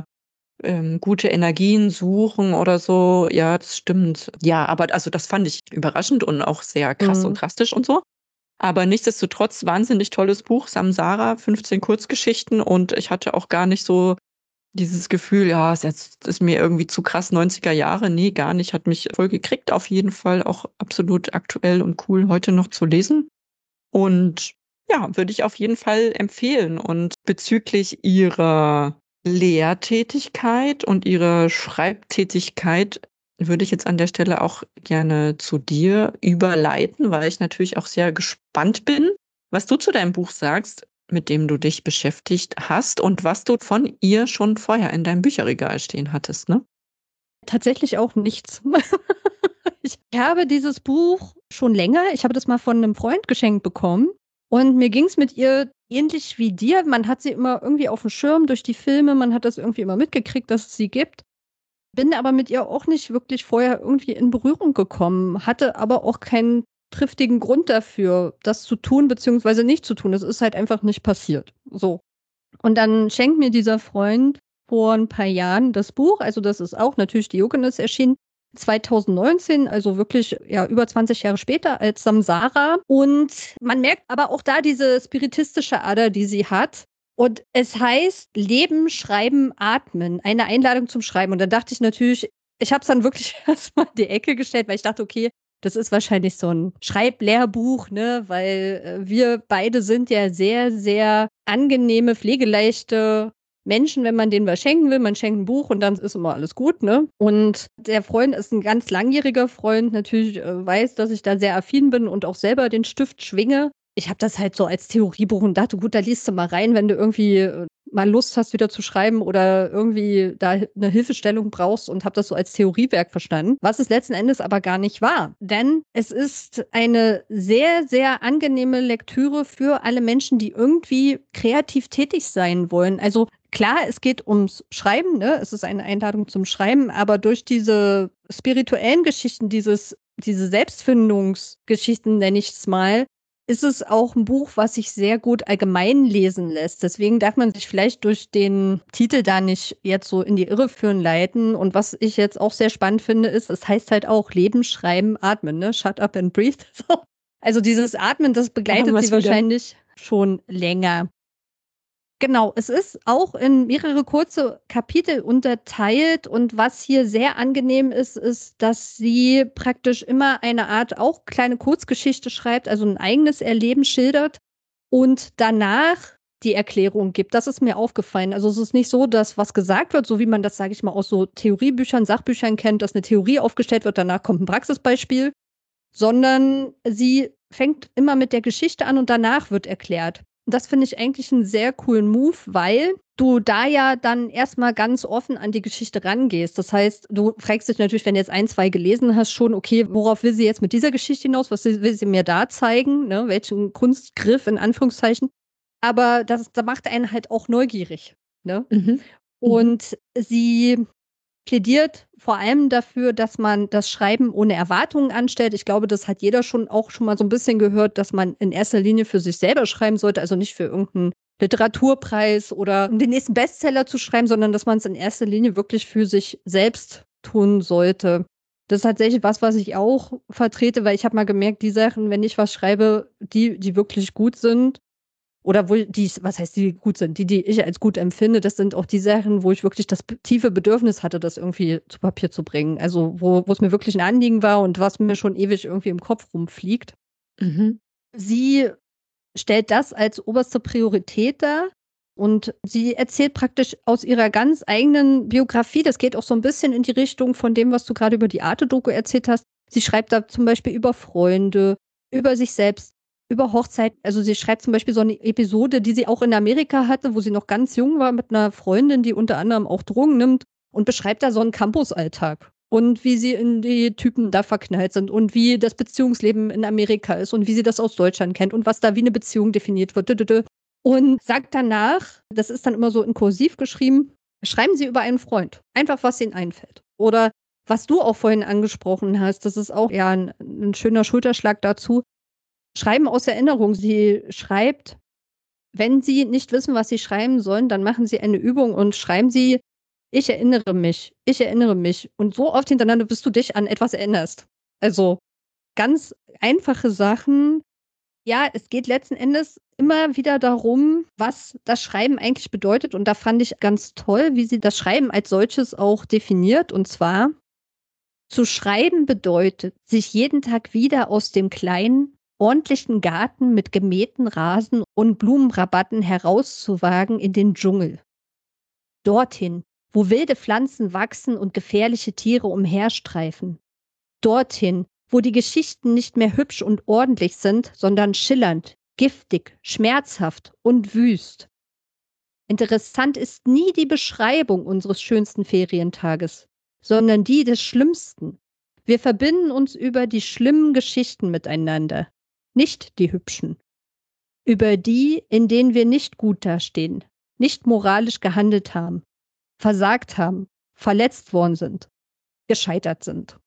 B: gute Energien suchen oder so. Ja, das stimmt. Ja, aber also das fand ich überraschend und auch sehr krass
A: Mhm.
B: und drastisch und so. Aber nichtsdestotrotz wahnsinnig tolles Buch, Samsara, 15 Kurzgeschichten und ich hatte auch gar nicht so dieses Gefühl, ja, ist mir irgendwie zu krass 90er Jahre. Nee, gar nicht. Hat mich voll gekriegt, auf jeden Fall auch absolut aktuell und cool heute noch zu lesen. Und ja, würde ich auf jeden Fall empfehlen. Und bezüglich Ihrer Lehrtätigkeit und Ihrer Schreibtätigkeit würde ich jetzt an der Stelle auch gerne zu dir überleiten, weil ich natürlich auch sehr gespannt bin, was du zu deinem Buch sagst, mit dem du dich beschäftigt hast und was du von ihr schon vorher in deinem Bücherregal stehen hattest, ne?
A: Tatsächlich auch nichts. Ich habe dieses Buch schon länger. Ich habe das mal von einem Freund geschenkt bekommen. Und mir ging es mit ihr ähnlich wie dir. Man hat sie immer irgendwie auf dem Schirm durch die Filme. Man hat das irgendwie immer mitgekriegt, dass es sie gibt. Bin aber mit ihr auch nicht wirklich vorher irgendwie in Berührung gekommen. Hatte aber auch keinen triftigen Grund dafür, das zu tun beziehungsweise nicht zu tun. Es ist halt einfach nicht passiert. So. Und dann schenkt mir dieser Freund vor ein paar Jahren das Buch. Also das ist auch natürlich Diogenes erschienen 2019, also wirklich ja über 20 Jahre später als Samsara. Und man merkt aber auch da diese spiritistische Ader, die sie hat. Und es heißt Leben, Schreiben, Atmen. Eine Einladung zum Schreiben. Und dann dachte ich natürlich, ich habe es dann wirklich erstmal in die Ecke gestellt, weil ich dachte, okay, das ist wahrscheinlich so ein Schreiblehrbuch, ne? Weil wir beide sind ja sehr, sehr angenehme, pflegeleichte Menschen, wenn man denen was schenken will. Man schenkt ein Buch und dann ist immer alles gut, ne? Und der Freund ist ein ganz langjähriger Freund, natürlich weiß, dass ich da sehr affin bin und auch selber den Stift schwinge. Ich habe das halt so als Theoriebuch und dachte, gut, da liest du mal rein, wenn du irgendwie mal Lust hast, wieder zu schreiben oder irgendwie da eine Hilfestellung brauchst, und habe das so als Theoriewerk verstanden, was es letzten Endes aber gar nicht war. Denn es ist eine sehr, sehr angenehme Lektüre für alle Menschen, die irgendwie kreativ tätig sein wollen. Also klar, es geht ums Schreiben, ne? Es ist eine Einladung zum Schreiben, aber durch diese spirituellen Geschichten, diese Selbstfindungsgeschichten, nenne ich es mal, ist es auch ein Buch, was sich sehr gut allgemein lesen lässt. Deswegen darf man sich vielleicht durch den Titel da nicht jetzt so in die Irre führen leiten. Und was ich jetzt auch sehr spannend finde, ist, es heißt halt auch Leben, Schreiben, Atmen, ne? Shut up and breathe. So. Also dieses Atmen, das
B: Da haben
A: begleitet
B: wir
A: sie
B: es wieder.
A: wahrscheinlich schon länger. Genau, es ist auch in mehrere kurze Kapitel unterteilt, und was hier sehr angenehm ist, ist, dass sie praktisch immer eine Art auch kleine Kurzgeschichte schreibt, also ein eigenes Erleben schildert und danach die Erklärung gibt. Das ist mir aufgefallen. Also es ist nicht so, dass was gesagt wird, so wie man das, sage ich mal, aus so Theoriebüchern, Sachbüchern kennt, dass eine Theorie aufgestellt wird, danach kommt ein Praxisbeispiel, sondern sie fängt immer mit der Geschichte an und danach wird erklärt. Das finde ich eigentlich einen sehr coolen Move, weil du da ja dann erstmal ganz offen an die Geschichte rangehst. Das heißt, du fragst dich natürlich, wenn du jetzt ein, zwei gelesen hast, schon, okay, worauf will sie jetzt mit dieser Geschichte hinaus? Was will sie mir da zeigen? Ne? Welchen Kunstgriff in Anführungszeichen? Aber da macht einen halt auch neugierig. Ne?
B: Mhm. Mhm.
A: Und sie plädiert vor allem dafür, dass man das Schreiben ohne Erwartungen anstellt. Ich glaube, das hat jeder schon mal so ein bisschen gehört, dass man in erster Linie für sich selber schreiben sollte, also nicht für irgendeinen Literaturpreis oder um den nächsten Bestseller zu schreiben, sondern dass man es in erster Linie wirklich für sich selbst tun sollte. Das ist tatsächlich was ich auch vertrete, weil ich habe mal gemerkt, die Sachen, wenn ich was schreibe, die wirklich gut sind, oder wo die, was heißt, die gut sind, die ich als gut empfinde, das sind auch die Sachen, wo ich wirklich das tiefe Bedürfnis hatte, das irgendwie zu Papier zu bringen. Also wo es mir wirklich ein Anliegen war und was mir schon ewig irgendwie im Kopf rumfliegt.
B: Mhm.
A: Sie stellt das als oberste Priorität dar und sie erzählt praktisch aus ihrer ganz eigenen Biografie. Das geht auch so ein bisschen in die Richtung von dem, was du gerade über die Arte-Doku erzählt hast. Sie schreibt da zum Beispiel über Freunde, über sich selbst, über Hochzeiten. Also sie schreibt zum Beispiel so eine Episode, die sie auch in Amerika hatte, wo sie noch ganz jung war, mit einer Freundin, die unter anderem auch Drogen nimmt, und beschreibt da so einen Campusalltag. Und wie sie in die Typen da verknallt sind und wie das Beziehungsleben in Amerika ist und wie sie das aus Deutschland kennt und was da wie eine Beziehung definiert wird. Und sagt danach, das ist dann immer so in Kursiv geschrieben, schreiben Sie über einen Freund. Einfach, was Ihnen einfällt. Oder was du auch vorhin angesprochen hast, das ist auch ja ein schöner Schulterschlag dazu. Schreiben aus Erinnerung. Sie schreibt, wenn Sie nicht wissen, was Sie schreiben sollen, dann machen Sie eine Übung und schreiben Sie, ich erinnere mich, ich erinnere mich. Und so oft hintereinander, bis du dich an etwas erinnerst. Also ganz einfache Sachen. Ja, es geht letzten Endes immer wieder darum, was das Schreiben eigentlich bedeutet. Und da fand ich ganz toll, wie sie das Schreiben als solches auch definiert. Und zwar, zu schreiben bedeutet, sich jeden Tag wieder aus dem kleinen, ordentlichen Garten mit gemähten Rasen und Blumenrabatten herauszuwagen in den Dschungel. Dorthin, wo wilde Pflanzen wachsen und gefährliche Tiere umherstreifen. Dorthin, wo die Geschichten nicht mehr hübsch und ordentlich sind, sondern schillernd, giftig, schmerzhaft und wüst. Interessant ist nie die Beschreibung unseres schönsten Ferientages, sondern die des schlimmsten. Wir verbinden uns über die schlimmen Geschichten miteinander, nicht die hübschen. Über die, in denen wir nicht gut dastehen, nicht moralisch gehandelt haben, versagt haben, verletzt worden sind, gescheitert sind.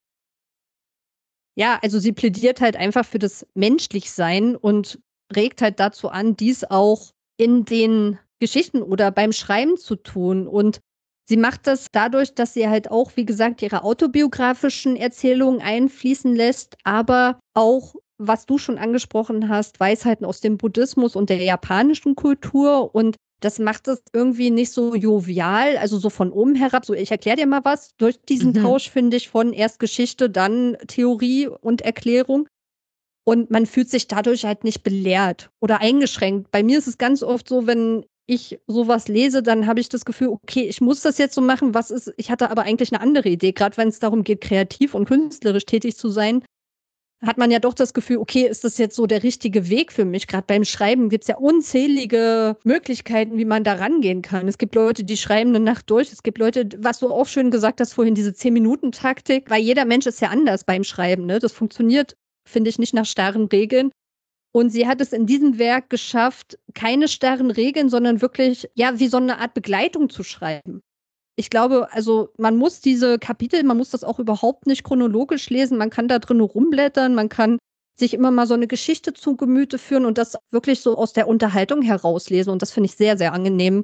A: Ja, also sie plädiert halt einfach für das Menschlichsein und regt halt dazu an, dies auch in den Geschichten oder beim Schreiben zu tun. Und sie macht das dadurch, dass sie halt auch, wie gesagt, ihre autobiografischen Erzählungen einfließen lässt, aber auch, was du schon angesprochen hast, Weisheiten aus dem Buddhismus und der japanischen Kultur. Und das macht es irgendwie nicht so jovial, also so von oben herab. So, ich erkläre dir mal was. Durch diesen Tausch, finde ich, von erst Geschichte, dann Theorie und Erklärung. Und man fühlt sich dadurch halt nicht belehrt oder eingeschränkt. Bei mir ist es ganz oft so, wenn ich sowas lese, dann habe ich das Gefühl, okay, ich muss das jetzt so machen. Ich hatte aber eigentlich eine andere Idee. Gerade wenn es darum geht, kreativ und künstlerisch tätig zu sein, hat man ja doch das Gefühl, okay, ist das jetzt so der richtige Weg für mich? Gerade beim Schreiben gibt es ja unzählige Möglichkeiten, wie man da rangehen kann. Es gibt Leute, die schreiben eine Nacht durch. Es gibt Leute, was du auch schön gesagt hast vorhin, diese 10-Minuten-Taktik, weil jeder Mensch ist ja anders beim Schreiben. Ne? Das funktioniert, finde ich, nicht nach starren Regeln. Und sie hat es in diesem Werk geschafft, keine starren Regeln, sondern wirklich, ja, wie so eine Art Begleitung zu schreiben. Ich glaube, also man muss diese Kapitel, man muss das auch überhaupt nicht chronologisch lesen. Man kann da drin rumblättern, man kann sich immer mal so eine Geschichte zu Gemüte führen und das wirklich so aus der Unterhaltung herauslesen. Und das finde ich sehr, sehr angenehm.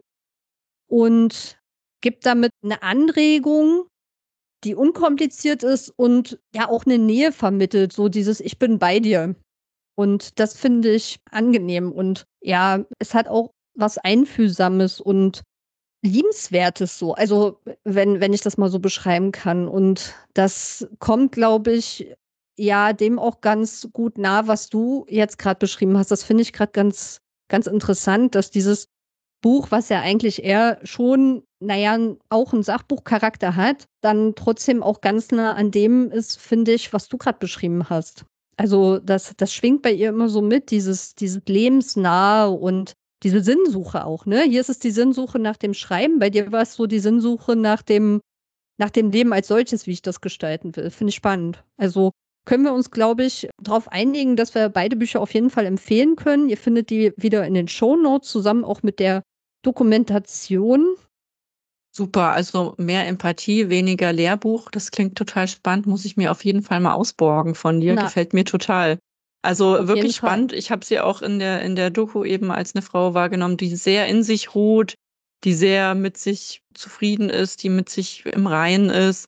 A: Und gibt damit eine Anregung, die unkompliziert ist und ja auch eine Nähe vermittelt, so dieses Ich bin bei dir. Und das finde ich angenehm. Und ja, es hat auch was Einfühlsames und Liebenswertes so. Also, wenn ich das mal so beschreiben kann. Und das kommt, glaube ich, ja, dem auch ganz gut nah, was du jetzt gerade beschrieben hast. Das finde ich gerade ganz, ganz interessant, dass dieses Buch, was ja eigentlich eher schon, naja, auch einen Sachbuchcharakter hat, dann trotzdem auch ganz nah an dem ist, finde ich, was du gerade beschrieben hast. Also, das schwingt bei ihr immer so mit, dieses Lebensnahe und diese Sinnsuche auch, ne? Hier ist es die Sinnsuche nach dem Schreiben, bei dir war es so die Sinnsuche nach dem Leben als solches, wie ich das gestalten will. Finde ich spannend. Also können wir uns, glaube ich, darauf einigen, dass wir beide Bücher auf jeden Fall empfehlen können. Ihr findet die wieder in den Shownotes zusammen auch mit der Dokumentation.
B: Super, also mehr Empathie, weniger Lehrbuch. Das klingt total spannend. Muss ich mir auf jeden Fall mal ausborgen von dir.
A: Na,
B: Gefällt mir total. Also
A: auf jeden
B: wirklich
A: Fall.
B: spannend. Ich habe sie auch in der Doku eben als eine Frau wahrgenommen, die sehr in sich ruht, die sehr mit sich zufrieden ist, die mit sich im Reinen ist.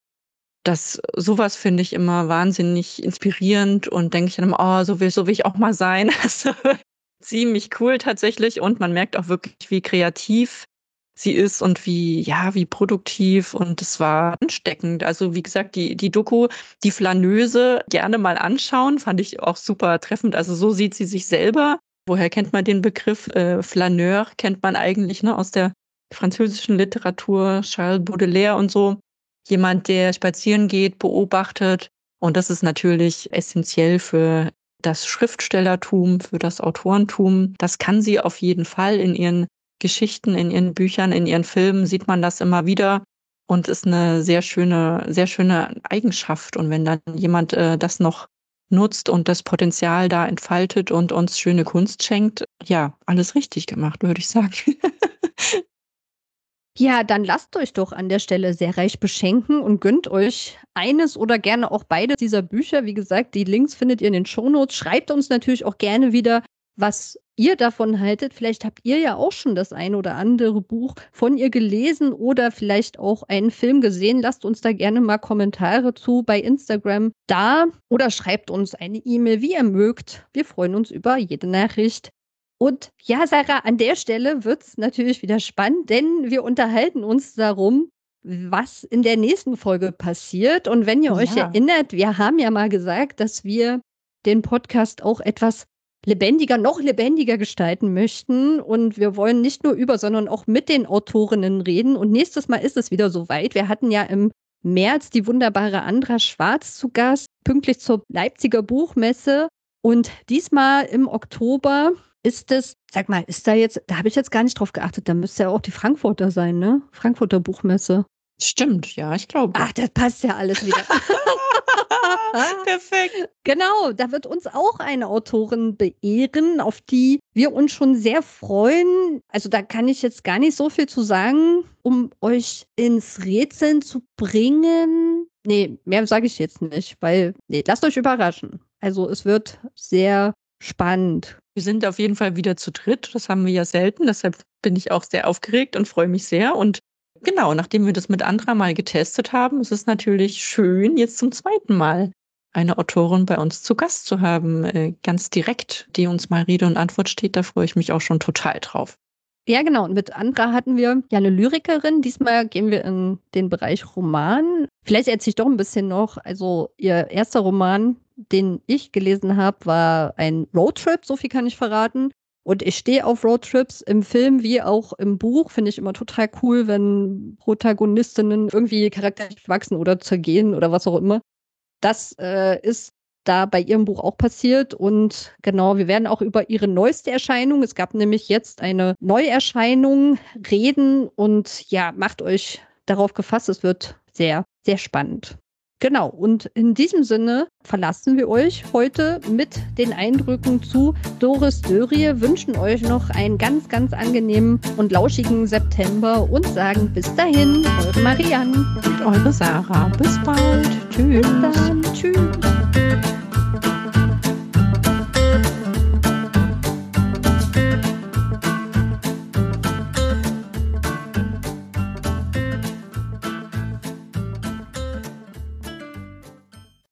B: Sowas finde ich immer wahnsinnig inspirierend und denke ich dann immer, oh, so will ich auch mal sein. Also ziemlich cool tatsächlich. Und man merkt auch wirklich, wie kreativ sie ist und wie produktiv. Und es war ansteckend. Also wie gesagt, die Doku, die Flaneuse, gerne mal anschauen, fand ich auch super treffend. Also so sieht sie sich selber. Woher kennt man den Begriff? Flaneur kennt man eigentlich, ne, aus der französischen Literatur, Charles Baudelaire und so. Jemand, der spazieren geht, beobachtet. Und das ist natürlich essentiell für das Schriftstellertum, für das Autorentum. Das kann sie auf jeden Fall in ihren Geschichten, in ihren Büchern, in ihren Filmen sieht man das immer wieder und ist eine sehr schöne Eigenschaft. Und wenn dann jemand das noch nutzt und das Potenzial da entfaltet und uns schöne Kunst schenkt, ja, alles richtig gemacht, würde ich sagen.
A: Ja, dann lasst euch doch an der Stelle sehr reich beschenken und gönnt euch eines oder gerne auch beide dieser Bücher. Wie gesagt, die Links findet ihr in den Shownotes. Schreibt uns natürlich auch gerne wieder, was ihr davon haltet. Vielleicht habt ihr ja auch schon das ein oder andere Buch von ihr gelesen oder vielleicht auch einen Film gesehen. Lasst uns da gerne mal Kommentare zu bei Instagram da oder schreibt uns eine E-Mail, wie ihr mögt. Wir freuen uns über jede Nachricht. Und ja, Sarah, an der Stelle wird es natürlich wieder spannend, denn wir unterhalten uns darum, was in der nächsten Folge passiert. Und wenn ihr euch
B: Ja.
A: erinnert, wir haben ja mal gesagt, dass wir den Podcast auch etwas lebendiger, noch lebendiger gestalten möchten. Und wir wollen nicht nur über, sondern auch mit den Autorinnen reden. Und nächstes Mal ist es wieder soweit. Wir hatten ja im März die wunderbare Andra Schwarz zu Gast, pünktlich zur Leipziger Buchmesse. Und diesmal im Oktober ist es, sag mal, da habe ich jetzt gar nicht drauf geachtet, da müsste ja auch die Frankfurter sein, ne? Frankfurter Buchmesse.
B: Stimmt, ja, ich glaube.
A: Ach, das passt ja alles wieder.
B: Perfekt.
A: Genau, da wird uns auch eine Autorin beehren, auf die wir uns schon sehr freuen. Also da kann ich jetzt gar nicht so viel zu sagen, um euch ins Rätseln zu bringen. Nee, mehr sage ich jetzt nicht, weil, nee, lasst euch überraschen. Also es wird sehr spannend.
B: Wir sind auf jeden Fall wieder zu dritt. Das haben wir ja selten. Deshalb bin ich auch sehr aufgeregt und freue mich sehr. Und genau, nachdem wir das mit Andra mal getestet haben, ist es natürlich schön, jetzt zum zweiten Mal eine Autorin bei uns zu Gast zu haben, ganz direkt, die uns mal Rede und Antwort steht. Da freue ich mich auch schon total drauf.
A: Ja, genau. Und mit Andra hatten wir ja eine Lyrikerin. Diesmal gehen wir in den Bereich Roman. Vielleicht erzähle ich doch ein bisschen noch. Also ihr erster Roman, den ich gelesen habe, war ein Roadtrip. So viel kann ich verraten. Und ich stehe auf Roadtrips im Film wie auch im Buch. Finde ich immer total cool, wenn Protagonistinnen irgendwie charakterlich wachsen oder zergehen oder was auch immer. Das ist da bei ihrem Buch auch passiert. Und genau, wir werden auch über ihre neueste Erscheinung, es gab nämlich jetzt eine Neuerscheinung, reden. Und ja, macht euch darauf gefasst, es wird sehr, sehr spannend. Genau, und in diesem Sinne verlassen wir euch heute mit den Eindrücken zu Doris Dörrie, wünschen euch noch einen ganz, ganz angenehmen und lauschigen September und sagen bis dahin, eure Marianne
B: Und eure Sarah. Bis bald. Tschüss.
A: Bis dann. Tschüss.